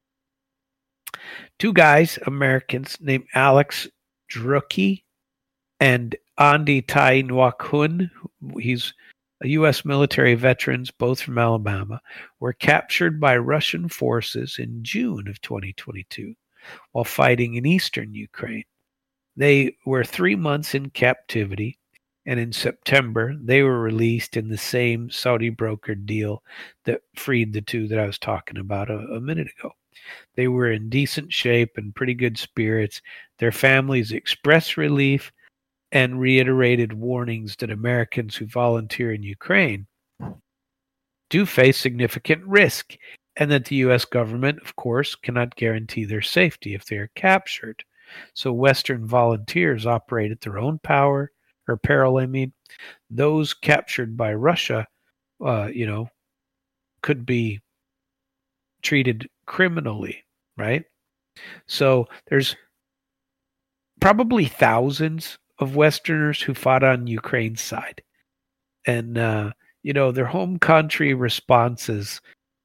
Two guys, Americans, named Alex Drucke and Andy Tai Nwakun, he's a U S military veterans, both from Alabama, were captured by Russian forces in June of twenty twenty-two while fighting in eastern Ukraine. They were three months in captivity, and in September, they were released in the same Saudi brokered deal that freed the two that I was talking about a, a minute ago. They were in decent shape and pretty good spirits. Their families expressed relief and reiterated warnings that Americans who volunteer in Ukraine do face significant risk, and that the U S government, of course, cannot guarantee their safety if they are captured. So Western volunteers operate at their own power or peril. I mean, those captured by Russia, uh, you know, could be treated criminally, right? So there's probably thousands of Westerners who fought on Ukraine's side, and uh, you know, their home country responses,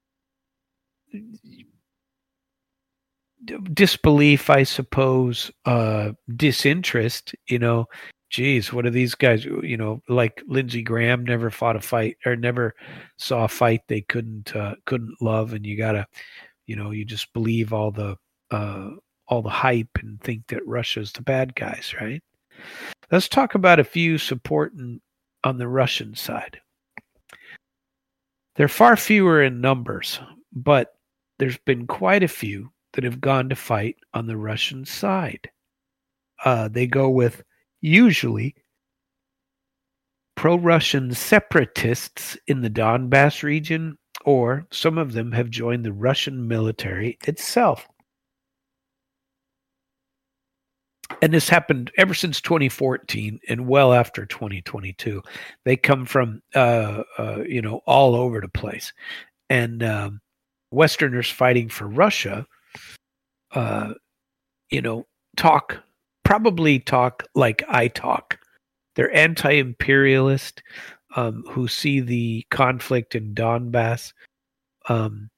disbelief, I suppose, uh, disinterest, you know, geez, what are these guys, you know, like Lindsey Graham never fought a fight or never saw a fight they couldn't, uh, couldn't love. And you gotta, you know, you just believe all the, uh, all the hype and think that Russia's the bad guys, right? Let's talk about a few supporting on the Russian side. They're far fewer in numbers, but there's been quite a few that have gone to fight on the Russian side. Uh, they go with usually pro-Russian separatists in the Donbass region, or some of them have joined the Russian military itself. And this happened ever since twenty fourteen and well after twenty twenty-two. They come from, uh, uh, you know, all over the place. And um, Westerners fighting for Russia, uh, you know, talk, probably talk like I talk. They're anti-imperialist, um, who see the conflict in Donbass um,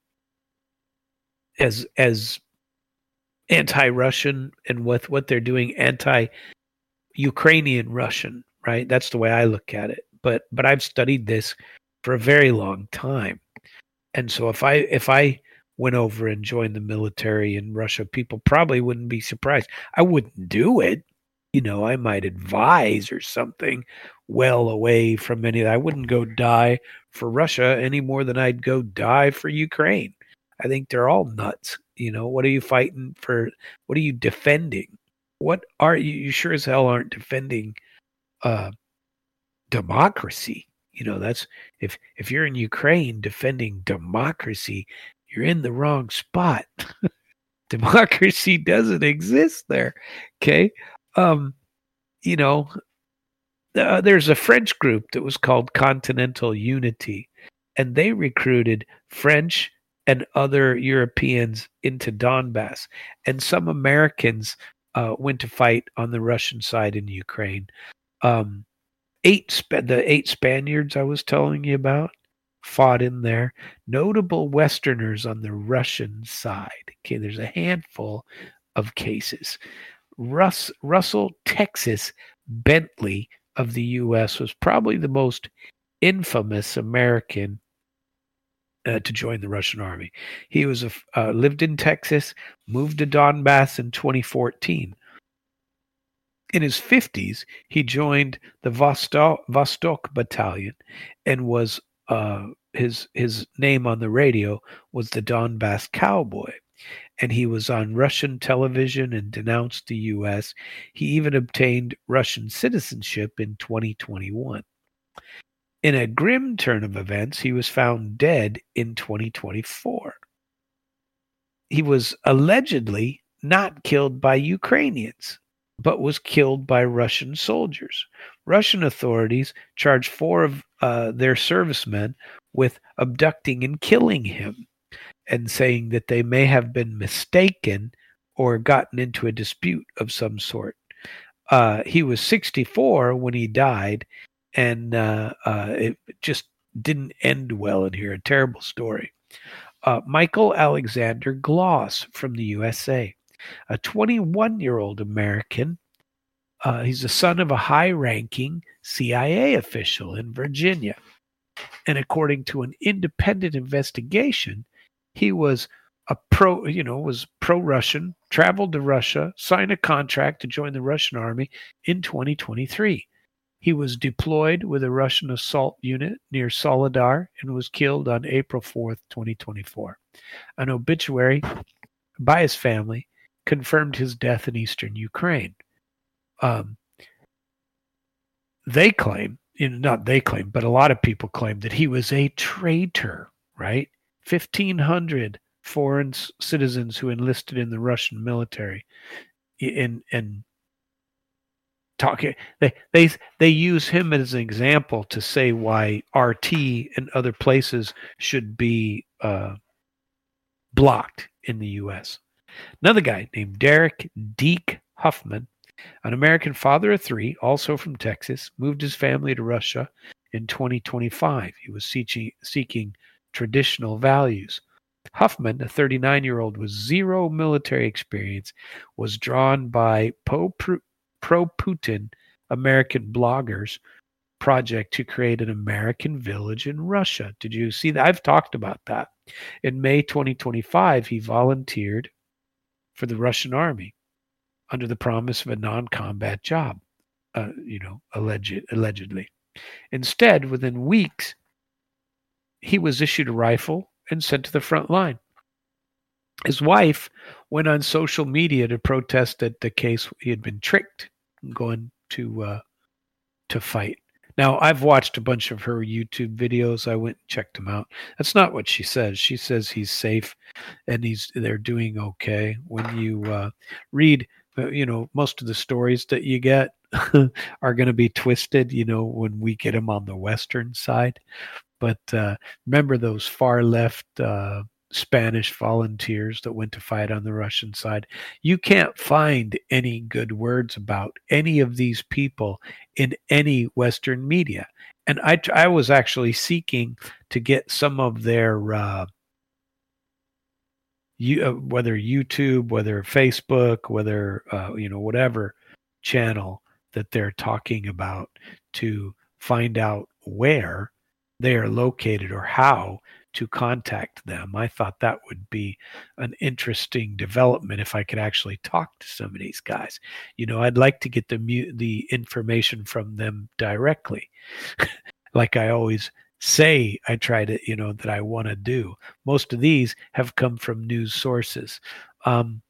as as anti-Russian, and with what they're doing, anti-Ukrainian Russian, right? That's the way I look at it. But but I've studied this for a very long time, and so if I if I went over and joined the military in Russia, people probably wouldn't be surprised. I wouldn't do it. You know, I might advise or something, well away from any. I wouldn't go die for Russia any more than I'd go die for Ukraine. I think they're all nuts. You know, what are you fighting for? What are you defending? What are you? You sure as hell aren't defending uh, democracy. You know, that's if if you're in Ukraine defending democracy, you're in the wrong spot. Democracy doesn't exist there. Okay. Um, you know, uh, there's a French group that was called Continental Unity, and they recruited French and other Europeans into Donbass. And some Americans uh, went to fight on the Russian side in Ukraine. Um, eight Sp- the eight Spaniards I was telling you about fought in there. Notable Westerners on the Russian side. Okay, there's a handful of cases. Russ, Russell Texas Bentley of the U S was probably the most infamous American uh, to join the Russian army. He was a, uh, lived in Texas, moved to Donbass in twenty fourteen. In his fifties, he joined the Vostok, Vostok Battalion and was uh, his his name on the radio was the Donbass Cowboy. And he was on Russian television and denounced the U S. He even obtained Russian citizenship in twenty twenty-one. In a grim turn of events, he was found dead in twenty twenty-four. He was allegedly not killed by Ukrainians, but was killed by Russian soldiers. Russian authorities charged four of uh, their servicemen with abducting and killing him, and saying that they may have been mistaken or gotten into a dispute of some sort. Uh, he was sixty-four when he died, and uh, uh, it just didn't end well in here. A terrible story. Uh, Michael Alexander Gloss from the U S A, a twenty-one-year-old American. Uh, he's the son of a high-ranking C I A official in Virginia. And according to an independent investigation, he was a pro, you know, was pro-Russian, traveled to Russia, signed a contract to join the Russian army in twenty twenty-three. He was deployed with a Russian assault unit near Soledar and was killed on April fourth, twenty twenty-four. An obituary by his family confirmed his death in eastern Ukraine. Um, they claim, you know, not they claim, but a lot of people claim that he was a traitor, right? fifteen hundred foreign citizens who enlisted in the Russian military and and talking they they they use him as an example to say why R T and other places should be uh, blocked in the U S. Another guy named Derek Deke Huffman, an American father of three, also from Texas, moved his family to Russia in twenty twenty-five. He was seeking, seeking traditional values. Huffman, a thirty-nine-year-old with zero military experience, was drawn by pro-Putin American bloggers project to create an American village in Russia. Did you see that? I've talked about that. In May twenty twenty-five, he volunteered for the Russian army under the promise of a non-combat job, uh, you know, alleged, allegedly. Instead, within weeks, he was issued a rifle and sent to the front line. His wife went on social media to protest that the case he had been tricked going to uh, to fight. Now, I've watched a bunch of her YouTube videos. I went and checked them out. That's not what she says. She says he's safe and he's they're doing okay. When you uh, read, you know, most of the stories that you get are going to be twisted, you know, when we get them on the Western side. But uh, remember those far left uh, Spanish volunteers that went to fight on the Russian side? You can't find any good words about any of these people in any Western media. And I, I was actually seeking to get some of their, uh, you, uh, whether YouTube, whether Facebook, whether, uh, you know, whatever channel that they're talking about, to find out where they are located or how to contact them. I thought that would be an interesting development if I could actually talk to some of these guys. You know, I'd like to get the mu- the information from them directly. Like I always say, I try to, you know, that I want to do. Most of these have come from news sources. Um,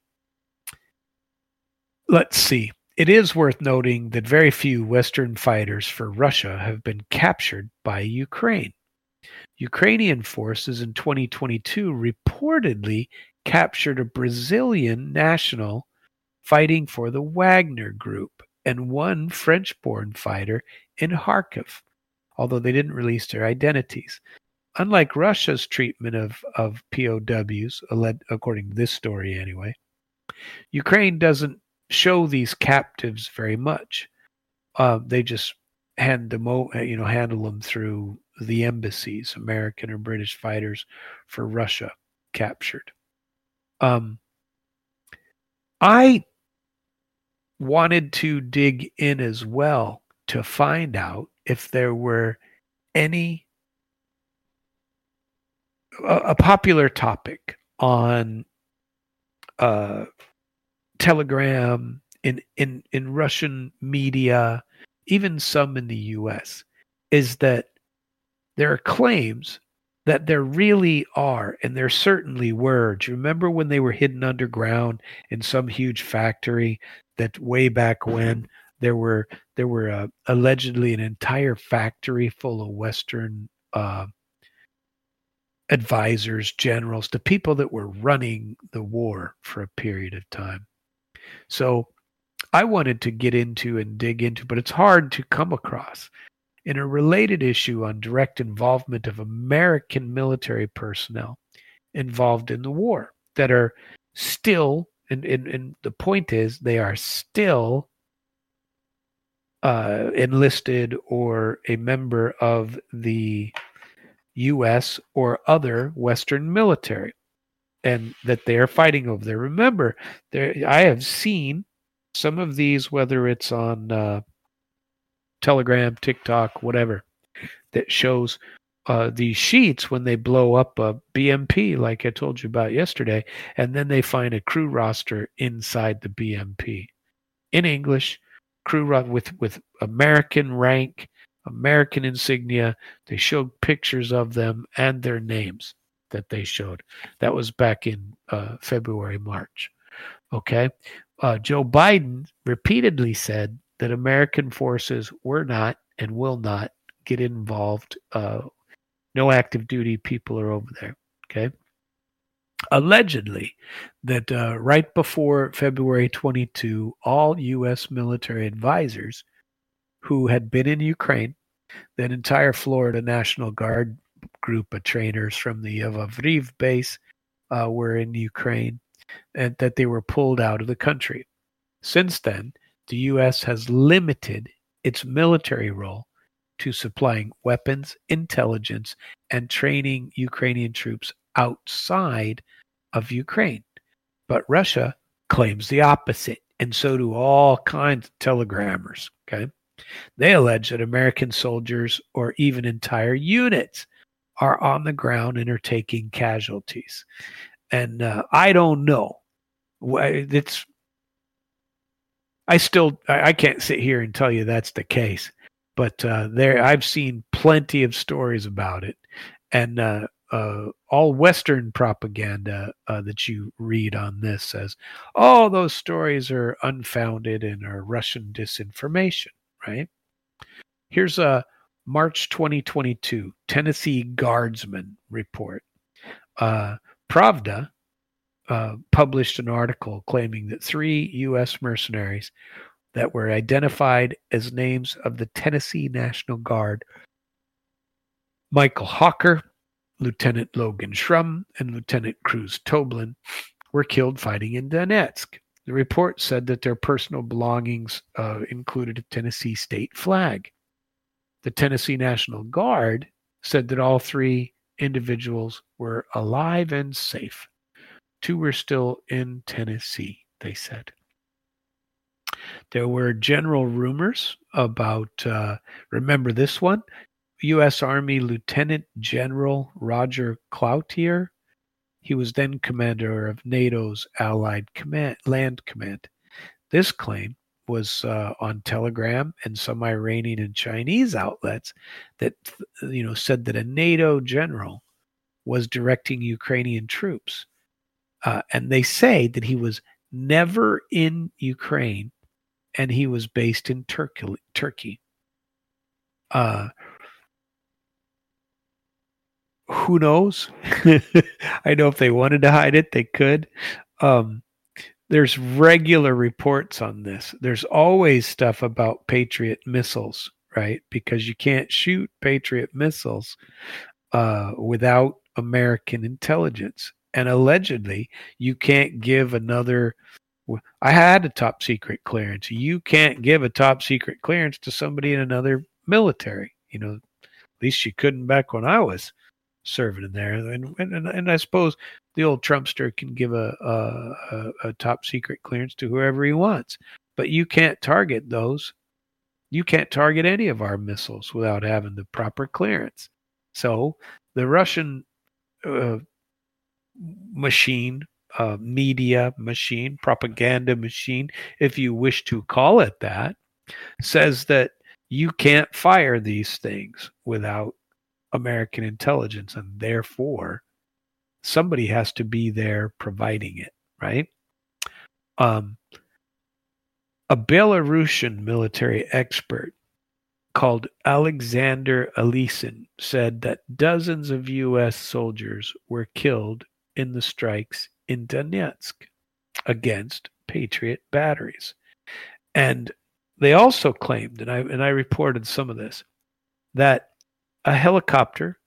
let's see. It is worth noting that very few Western fighters for Russia have been captured by Ukraine. Ukrainian forces in twenty twenty-two reportedly captured a Brazilian national fighting for the Wagner Group and one French-born fighter in Kharkiv, although they didn't release their identities. Unlike Russia's treatment of, of P O Ws, according to this story anyway, Ukraine doesn't show these captives very much. Uh, they just hand them, you know, handle them through the embassies, American or British fighters for Russia captured. Um, I wanted to dig in as well to find out if there were any a, a popular topic on uh, Telegram, in, in, in Russian media, even some in the U S, is that there are claims that there really are, and there certainly were. Do you remember when they were hidden underground in some huge factory that way back when there were there were uh, allegedly an entire factory full of Western uh, advisors, generals, the people that were running the war for a period of time. So I wanted to get into and dig into, but it's hard to come across. In a related issue on direct involvement of American military personnel involved in the war that are still, and, and, and the point is, they are still uh, enlisted or a member of the U S or other Western military, and that they are fighting over there. Remember, there I have seen some of these, whether it's on uh, Telegram, TikTok, whatever, that shows uh, these sheets when they blow up a B M P, like I told you about yesterday, and then they find a crew roster inside the B M P in English, crew ro- with with American rank, American insignia. They showed pictures of them and their names. that they showed. That was back in uh, February, March. Okay. Uh, Joe Biden repeatedly said that American forces were not and will not get involved. Uh, no active duty people are over there. Okay. Allegedly, that uh, right before February twenty-second, all U S military advisors who had been in Ukraine, that entire Florida National Guard group of trainers from the Yavoriv base uh, were in Ukraine, and that they were pulled out of the country. Since then, the U S has limited its military role to supplying weapons, intelligence, and training Ukrainian troops outside of Ukraine. But Russia claims the opposite, and so do all kinds of telegrammers. Okay, they allege that American soldiers or even entire units are on the ground and are taking casualties. And uh, I don't know. It's I still I can't sit here and tell you that's the case, but uh, there I've seen plenty of stories about it, and uh, uh, all Western propaganda uh, that you read on this says, "Oh, those stories are unfounded and are Russian disinformation." Right? Here's a March twenty twenty-two Tennessee Guardsman report. Uh, Pravda uh, published an article claiming that three U S mercenaries that were identified as names of the Tennessee National Guard, Michael Hawker, Lieutenant Logan Shrum, and Lieutenant Cruz Toblin, were killed fighting in Donetsk. The report said that their personal belongings uh, included a Tennessee state flag. The Tennessee National Guard said that all three individuals were alive and safe. Two were still in Tennessee, they said. There were general rumors about, uh, remember this one? U S Army Lieutenant General Roger Cloutier. He was then commander of NATO's Allied Command, Land Command. This claim was uh, on Telegram and some Iranian and Chinese outlets that, you know, said that a NATO general was directing Ukrainian troops. Uh, and they say that he was never in Ukraine and he was based in Turkey. Turkey. Uh, who knows? I know if they wanted to hide it, they could. Um, there's regular reports on this. There's always stuff about Patriot missiles, right? Because you can't shoot Patriot missiles uh, without American intelligence. And allegedly, you can't give another. I had a top secret clearance. You can't give a top secret clearance to somebody in another military. You know, at least you couldn't back when I was serving in there. And and, and I suppose the old Trumpster can give a, a a top secret clearance to whoever he wants. But you can't target those. You can't target any of our missiles without having the proper clearance. So the Russian uh, machine, uh, media machine, propaganda machine, if you wish to call it that, says that you can't fire these things without American intelligence, and therefore somebody has to be there providing it, right? Um, a Belarusian military expert called Alexander Alisin said that dozens of U S soldiers were killed in the strikes in Donetsk against Patriot batteries. And they also claimed, and I and I reported some of this, that a helicopter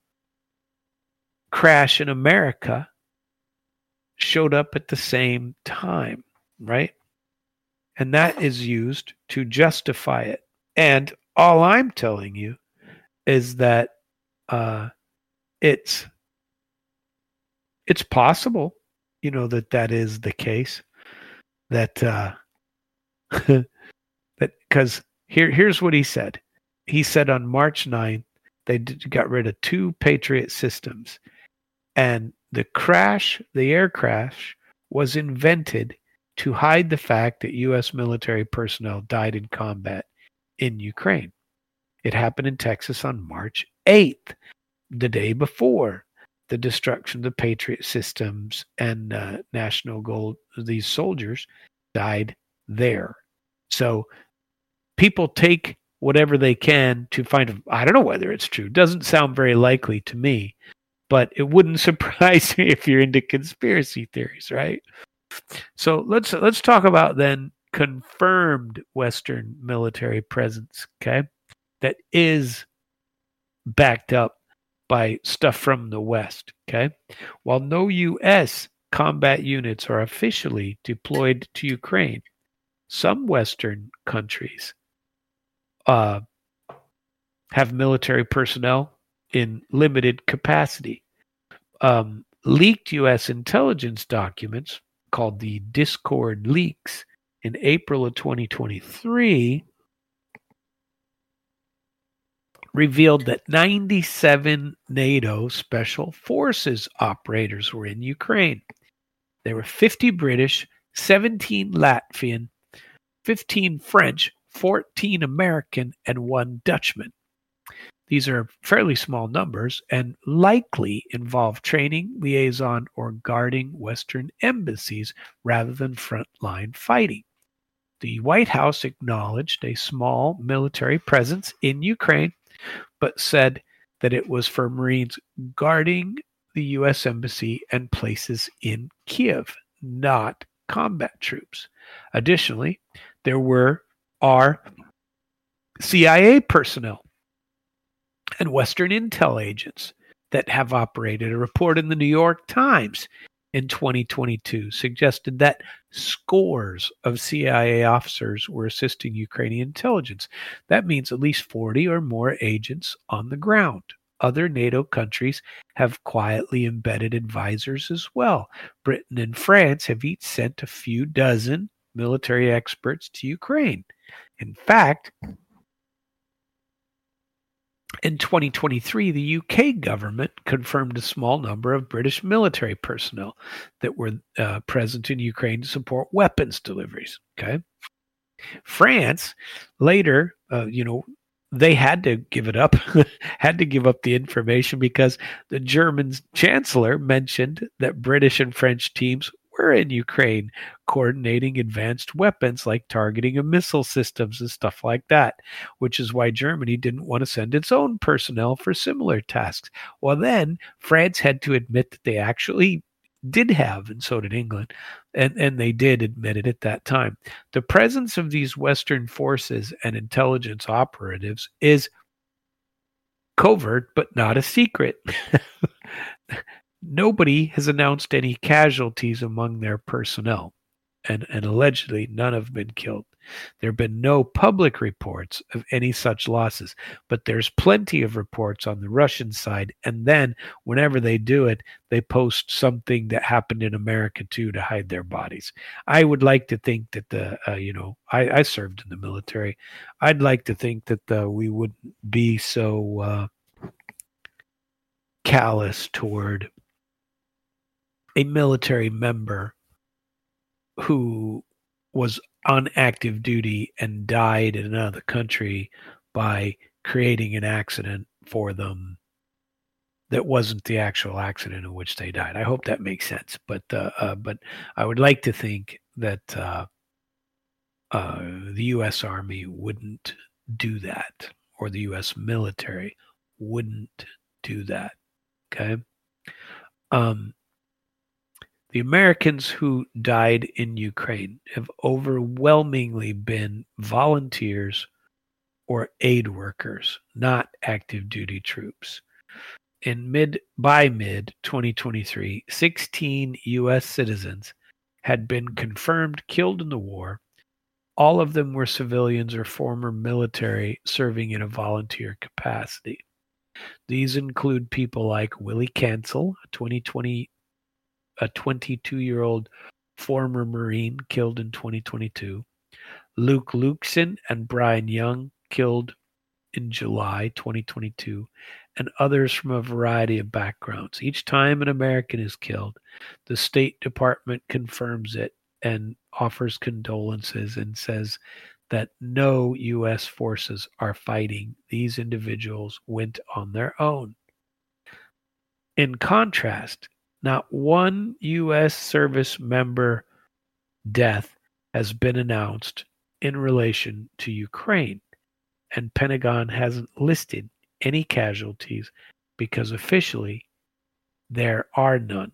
crash in America showed up at the same time, right? And that is used to justify it. And all I'm telling you is that uh, it's it's possible, you know, that that is the case. That uh, that because here here's what he said. He said on March ninth they did, got rid of two Patriot systems, and the crash, the air crash, was invented to hide the fact that U S military personnel died in combat in Ukraine. It happened in Texas on March eighth, the day before. the destruction of the Patriot systems and uh, National Gold. These soldiers died there. So people take whatever they can to find. I don't know whether it's true. It doesn't sound very likely to me, but it wouldn't surprise me if you're into conspiracy theories, right? So let's let's talk about then confirmed Western military presence, okay? That is backed up by stuff from the West, okay? While no U S combat units are officially deployed to Ukraine, some Western countries uh, have military personnel in limited capacity. Um, leaked U S intelligence documents called the Discord leaks in April of twenty twenty-three revealed that ninety-seven NATO Special Forces operators were in Ukraine. There were fifty British, seventeen Latvian, fifteen French, fourteen American, and one Dutchman. These are fairly small numbers and likely involve training, liaison, or guarding Western embassies rather than frontline fighting. The White House acknowledged a small military presence in Ukraine, but said that it was for Marines guarding the U S Embassy and places in Kiev, not combat troops. Additionally, there were are C I A personnel and Western intel agents that have operated. A report in the New York Times in twenty twenty-two suggested that scores of C I A officers were assisting Ukrainian intelligence. That means at least forty or more agents on the ground. Other NATO countries have quietly embedded advisors as well. Britain and France have each sent a few dozen military experts to Ukraine. In fact, in twenty twenty-three, the U K government confirmed a small number of British military personnel that were uh, present in Ukraine to support weapons deliveries. Okay, France later, uh, you know, they had to give it up, had to give up the information because the German chancellor mentioned that British and French teams were in Ukraine coordinating advanced weapons like targeting of missile systems and stuff like that, which is why Germany didn't want to send its own personnel for similar tasks. Well, then France had to admit that they actually did have, and so did England, and, and they did admit it at that time. The presence of these Western forces and intelligence operatives is covert, but not a secret. Nobody has announced any casualties among their personnel, and, and allegedly none have been killed. There have been no public reports of any such losses, but there's plenty of reports on the Russian side, and then whenever they do it, they post something that happened in America too to hide their bodies. I would like to think that the, uh, you know, I, I served in the military. I'd like to think that uh, we wouldn't be so uh, callous toward a military member who was on active duty and died in another country by creating an accident for them that wasn't the actual accident in which they died. I hope that makes sense. But uh, uh, but I would like to think that uh, uh, the U S Army wouldn't do that, or the U S military wouldn't do that. Okay. Um, The Americans who died in Ukraine have overwhelmingly been volunteers or aid workers, not active duty troops. In mid by mid twenty twenty-three, sixteen U S citizens had been confirmed killed in the war. All of them were civilians or former military serving in a volunteer capacity. These include people like Willie Cancel, a twenty twenty a twenty-two-year-old former Marine killed in twenty twenty-two, Luke Lukeson and Brian Young killed in July twenty twenty-two, and others from a variety of backgrounds. Each time an American is killed, the State Department confirms it and offers condolences and says that no U S forces are fighting. These individuals went on their own. In contrast, not one U S service member death has been announced in relation to Ukraine, and Pentagon hasn't listed any casualties because officially there are none.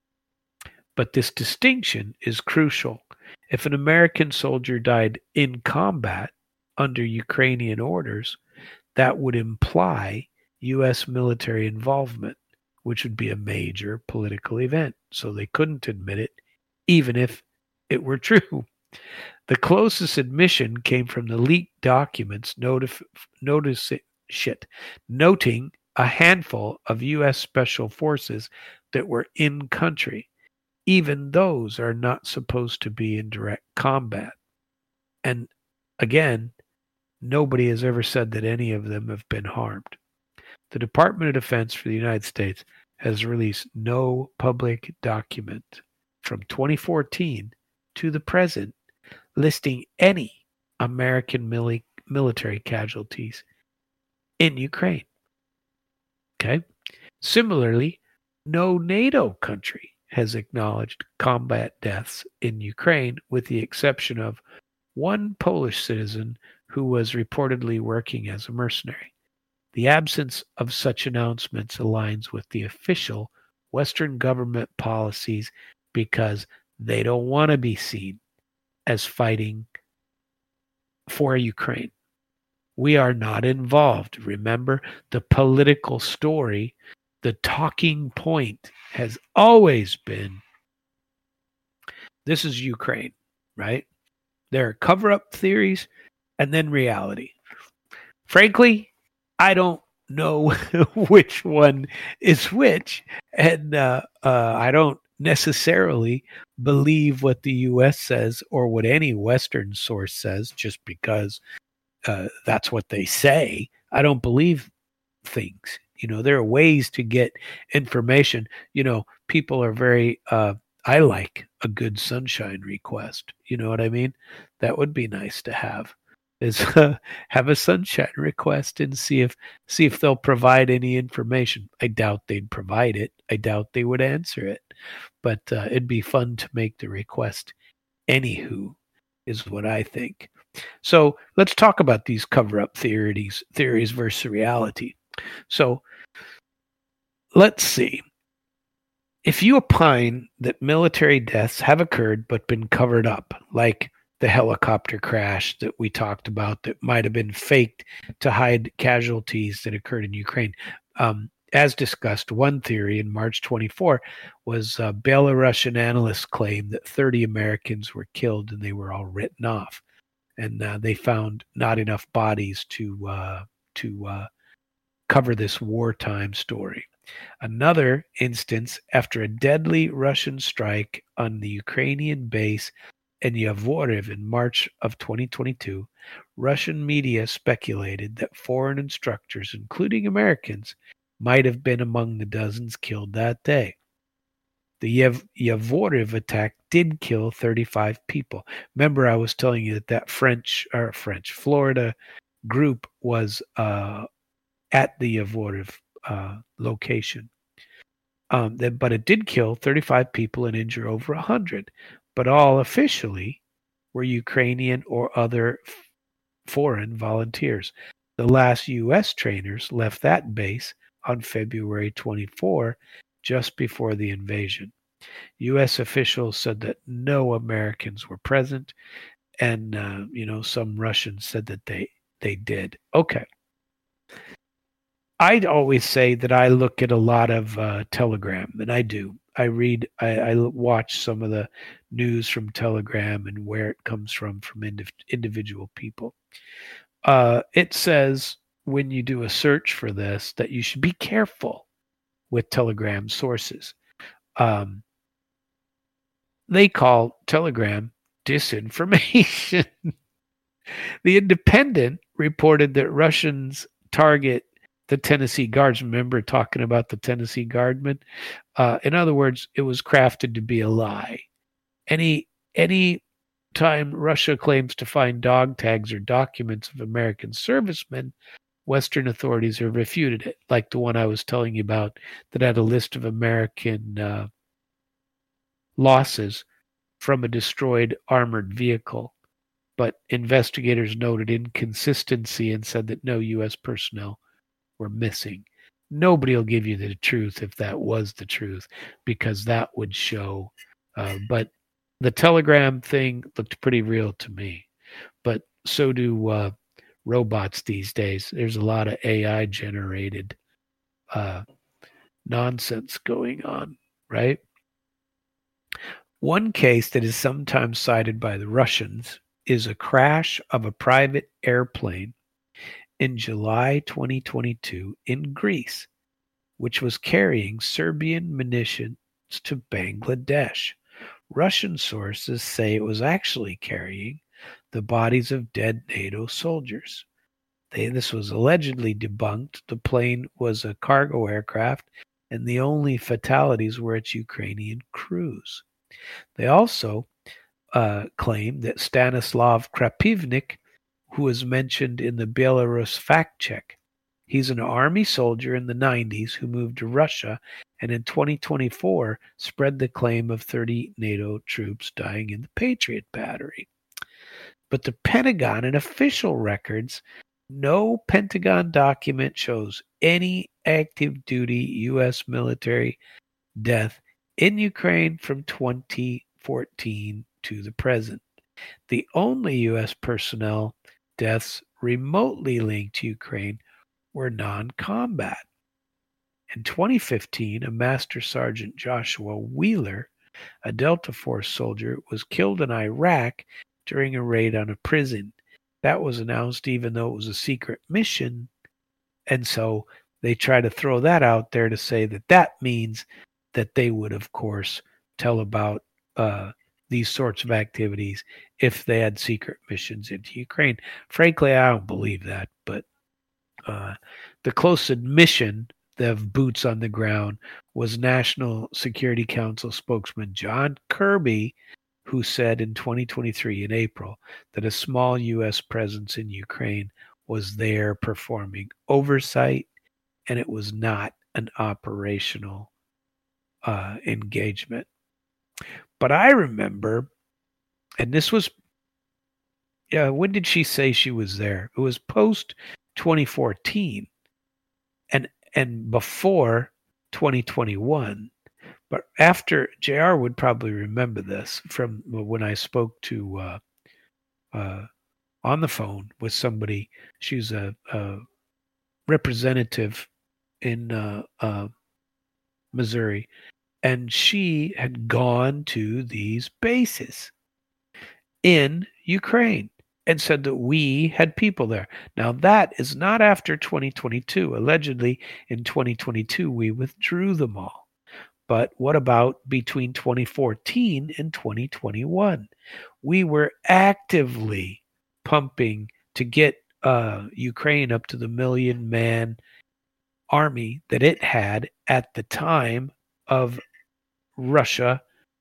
But this distinction is crucial. If an American soldier died in combat under Ukrainian orders, that would imply U S military involvement, which would be a major political event. So they couldn't admit it, even if it were true. The closest admission came from the leaked documents notif- notice shit, noting a handful of U S special forces that were in country. Even those are not supposed to be in direct combat. And again, nobody has ever said that any of them have been harmed. The Department of Defense for the United States has released no public document from twenty fourteen to the present listing any American mili- military casualties in Ukraine. Okay? Similarly, no NATO country has acknowledged combat deaths in Ukraine, with the exception of one Polish citizen who was reportedly working as a mercenary. The absence of such announcements aligns with the official Western government policies because they don't want to be seen as fighting for Ukraine. We are not involved. Remember, the political story, the talking point has always been, this is Ukraine, right? There are cover-up theories and then reality. Frankly, I don't know which one is which, and uh, uh, I don't necessarily believe what the U S says or what any Western source says just because uh, that's what they say. I don't believe things. You know, there are ways to get information. You know, people are very, uh, I like a good sunshine request. You know what I mean? That would be nice to have. Is uh, have a sunshine request and see if see if they'll provide any information. I doubt they'd provide it. I doubt they would answer it. But uh, it'd be fun to make the request. Anywho, is what I think. So let's talk about these cover-up theories, theories versus reality. So let's see. If you opine that military deaths have occurred but been covered up, like the helicopter crash that we talked about that might have been faked to hide casualties that occurred in Ukraine. Um, as discussed, one theory in March twenty-fourth was uh, Belarusian analysts claimed that thirty Americans were killed and they were all written off. And uh, they found not enough bodies to uh, to uh, cover this wartime story. Another instance, after a deadly Russian strike on the Ukrainian base in Yavoriv in March of twenty twenty-two, Russian media speculated that foreign instructors, including Americans, might have been among the dozens killed that day. The Yav- Yavoriv attack did kill thirty-five people. Remember, I was telling you that that French or French Florida group was uh, at the Yavoriv uh, location. Um, that, but it did kill thirty-five people and injure over one hundred. But all officially were Ukrainian or other f- foreign volunteers. The last U S trainers left that base on February twenty-fourth, just before the invasion. U S officials said that no Americans were present, and uh, you know, some Russians said that they they did. Okay. I'd always say that I look at a lot of uh, Telegram, and I do. I read, I, I watch some of the news from Telegram and where it comes from from indiv- individual people. Uh, it says when you do a search for this that you should be careful with Telegram sources. Um, they call Telegram disinformation. The Independent reported that Russians target the Tennessee Guards. Remember talking about the Tennessee Guardmen? Uh, in other words, it was crafted to be a lie. Any any time Russia claims to find dog tags or documents of American servicemen, Western authorities have refuted it, like the one I was telling you about that had a list of American uh, losses from a destroyed armored vehicle. But investigators noted inconsistency and said that no U S personnel were missing. Nobody will give you the truth if that was the truth, because that would show. Uh, but the Telegram thing looked pretty real to me. But so do uh, robots these days. There's a lot of A I generated uh, nonsense going on, right? One case that is sometimes cited by the Russians is a crash of a private airplane in July twenty twenty-two in Greece, which was carrying Serbian munitions to Bangladesh. Russian sources say it was actually carrying the bodies of dead NATO soldiers. They, this was allegedly debunked. The plane was a cargo aircraft, and the only fatalities were its Ukrainian crews. They also uh, claim that Stanislav Krapivnik, who was mentioned in the Belarus fact check, he's an army soldier in the nineties who moved to Russia and in twenty twenty-four spread the claim of thirty NATO troops dying in the Patriot battery. But the Pentagon and official records, no Pentagon document shows any active duty U S military death in Ukraine from twenty fourteen to the present. The only U S personnel deaths remotely linked to Ukraine were non-combat. In twenty fifteen, a Master Sergeant Joshua Wheeler, a Delta Force soldier, was killed in Iraq during a raid on a prison. That was announced even though it was a secret mission, and so they try to throw that out there to say that that means that they would, of course, tell about uh, these sorts of activities if they had secret missions into Ukraine. Frankly, I don't believe that, but uh, the close admission of boots on the ground was National Security Council spokesman John Kirby, who said in twenty twenty-three in April that a small U S presence in Ukraine was there performing oversight, and it was not an operational uh, engagement. But I remember, and this was, yeah, when did she say she was there? It was post twenty fourteen and and before twenty twenty-one. But after, J R would probably remember this from when I spoke to uh, uh, on the phone with somebody. She's a, a representative in uh, uh, Missouri, and she had gone to these bases in Ukraine and said that we had people there. Now, that is not after twenty twenty-two. Allegedly, in twenty twenty-two, we withdrew them all. But what about between twenty fourteen and twenty twenty-one? We were actively pumping to get uh, Ukraine up to the million-man army that it had at the time of Russia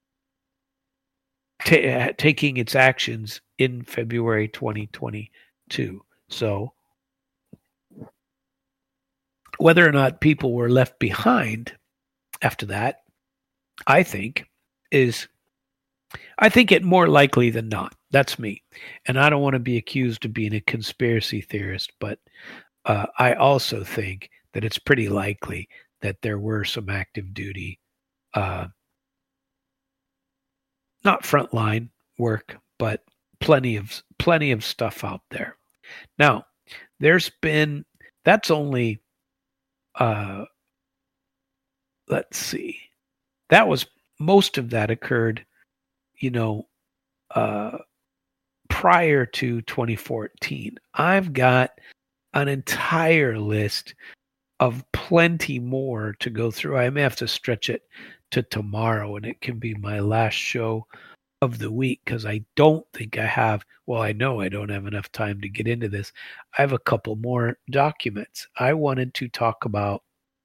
t- taking its actions in February twenty twenty-two. So whether or not people were left behind after that, I think, is, I think it more likely than not. That's me. And I don't want to be accused of being a conspiracy theorist, but uh, I also think that it's pretty likely that there were some active duty, uh, not frontline work, but plenty of plenty of stuff out there. Now, there's been, that's only, uh, let's see, that was, most of that occurred, you know, uh, prior to twenty fourteen. I've got an entire list of plenty more to go through. I may have to stretch it to tomorrow, and it can be my last show of the week, because I don't think I have, well, I know I don't have enough time to get into this. I have a couple more documents. I wanted to talk about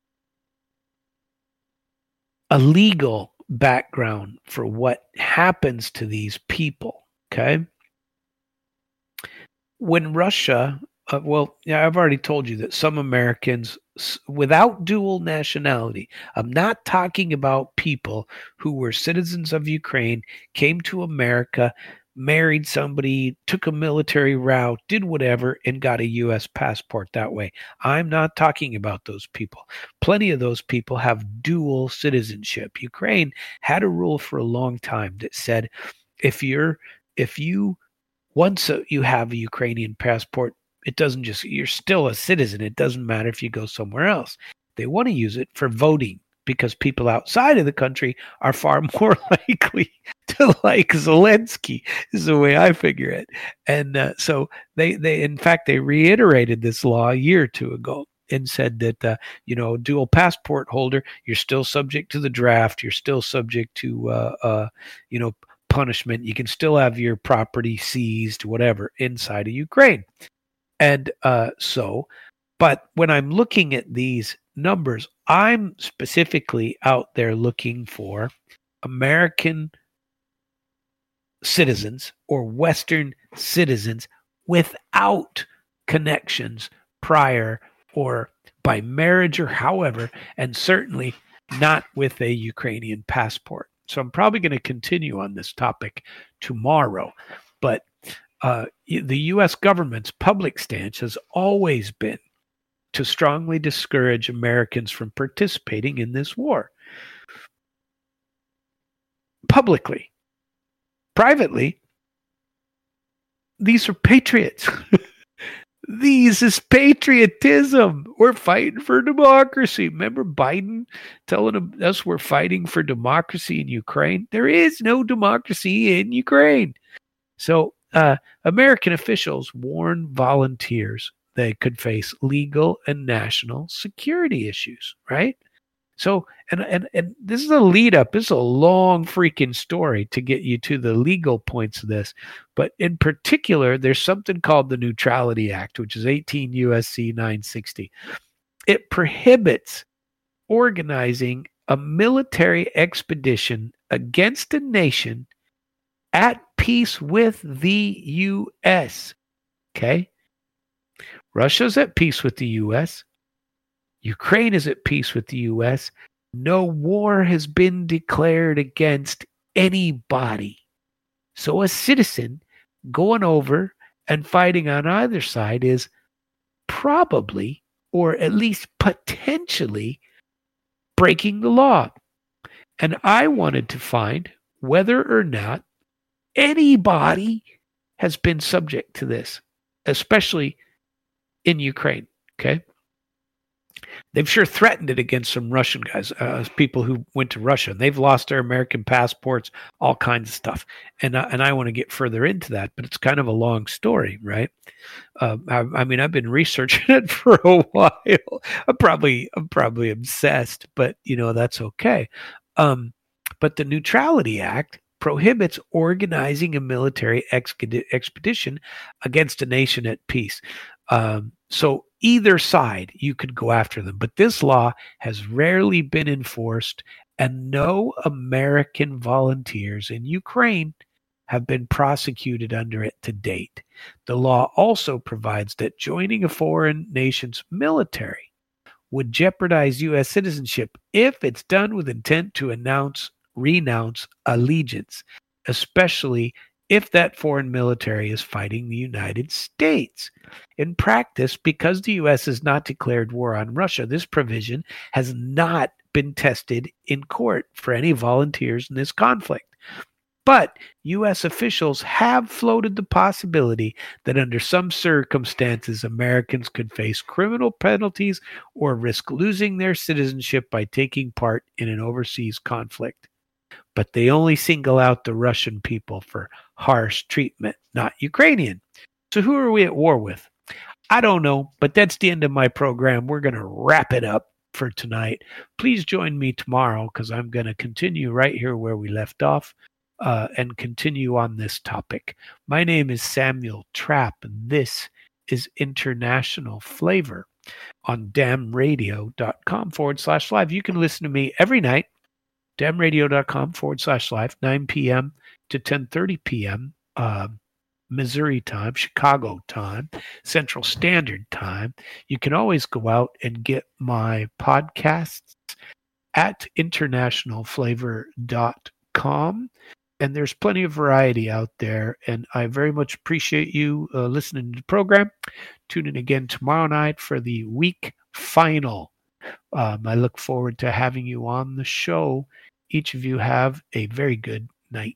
a legal background for what happens to these people, okay? When Russia Uh, well, yeah, I've already told you that some Americans s- without dual nationality, I'm not talking about people who were citizens of Ukraine, came to America, married somebody, took a military route, did whatever, and got a U S passport that way. I'm not talking about those people. Plenty of those people have dual citizenship. Ukraine had a rule for a long time that said if you're if you once uh, you have a Ukrainian passport, it doesn't just, you're still a citizen. It doesn't matter if you go somewhere else. They want to use it for voting because people outside of the country are far more likely to like Zelensky, is the way I figure it. And uh, so they, they, in fact, they reiterated this law a year or two ago and said that, uh, you know, dual passport holder, you're still subject to the draft. You're still subject to, uh, uh, you know, punishment. You can still have your property seized, whatever, inside of Ukraine. And uh, so, but when I'm looking at these numbers, I'm specifically out there looking for American citizens or Western citizens without connections prior or by marriage or however, and certainly not with a Ukrainian passport. So I'm probably going to continue on this topic tomorrow. But uh, the U S government's public stance has always been to strongly discourage Americans from participating in this war. Publicly. Privately, these are patriots. These is patriotism. We're fighting for democracy. Remember Biden telling us we're fighting for democracy in Ukraine? There is no democracy in Ukraine. So uh, American officials warn volunteers they could face legal and national security issues, right? So, and, and, and this is a lead up. This is a long freaking story to get you to the legal points of this. But in particular, there's something called the Neutrality Act, which is eighteen U S C nine sixty. It prohibits organizing a military expedition against a nation at peace with the U S. Okay? Russia's at peace with the U S. Ukraine is at peace with the U S. No war has been declared against anybody. So a citizen going over and fighting on either side is probably, or at least potentially, breaking the law. And I wanted to find whether or not anybody has been subject to this, especially in Ukraine. Okay? They've sure threatened it against some Russian guys, uh, people who went to Russia. They've lost their American passports, all kinds of stuff. And, uh, and I want to get further into that, but it's kind of a long story, right? Uh, I, I mean, I've been researching it for a while. I'm probably, I'm probably obsessed, but you know, that's okay. Um, but the Neutrality Act prohibits organizing a military expedi- expedition against a nation at peace. Um, so either side, you could go after them. But this law has rarely been enforced, and no American volunteers in Ukraine have been prosecuted under it to date. The law also provides that joining a foreign nation's military would jeopardize U S citizenship if it's done with intent to announce, renounce allegiance, especially if that foreign military is fighting the United States. In practice, because the U S has not declared war on Russia, this provision has not been tested in court for any volunteers in this conflict. But U S officials have floated the possibility that under some circumstances, Americans could face criminal penalties or risk losing their citizenship by taking part in an overseas conflict. But they only single out the Russian people for harsh treatment, not Ukrainian. So who are we at war with? I don't know, but that's the end of my program. We're going to wrap it up for tonight. Please join me tomorrow because I'm going to continue right here where we left off uh, and continue on this topic. My name is Samuel Trapp, and this is International Flavor on damradio.com forward slash live. You can listen to me every night, damradio.com forward slash live, nine p.m. to ten thirty p.m. Uh, Missouri time, Chicago time, Central Standard Time, you can always go out and get my podcasts at international flavor dot com. And there's plenty of variety out there. And I very much appreciate you uh, listening to the program. Tune in again tomorrow night for the week final. Um, I look forward to having you on the show. Each of you have a very good night.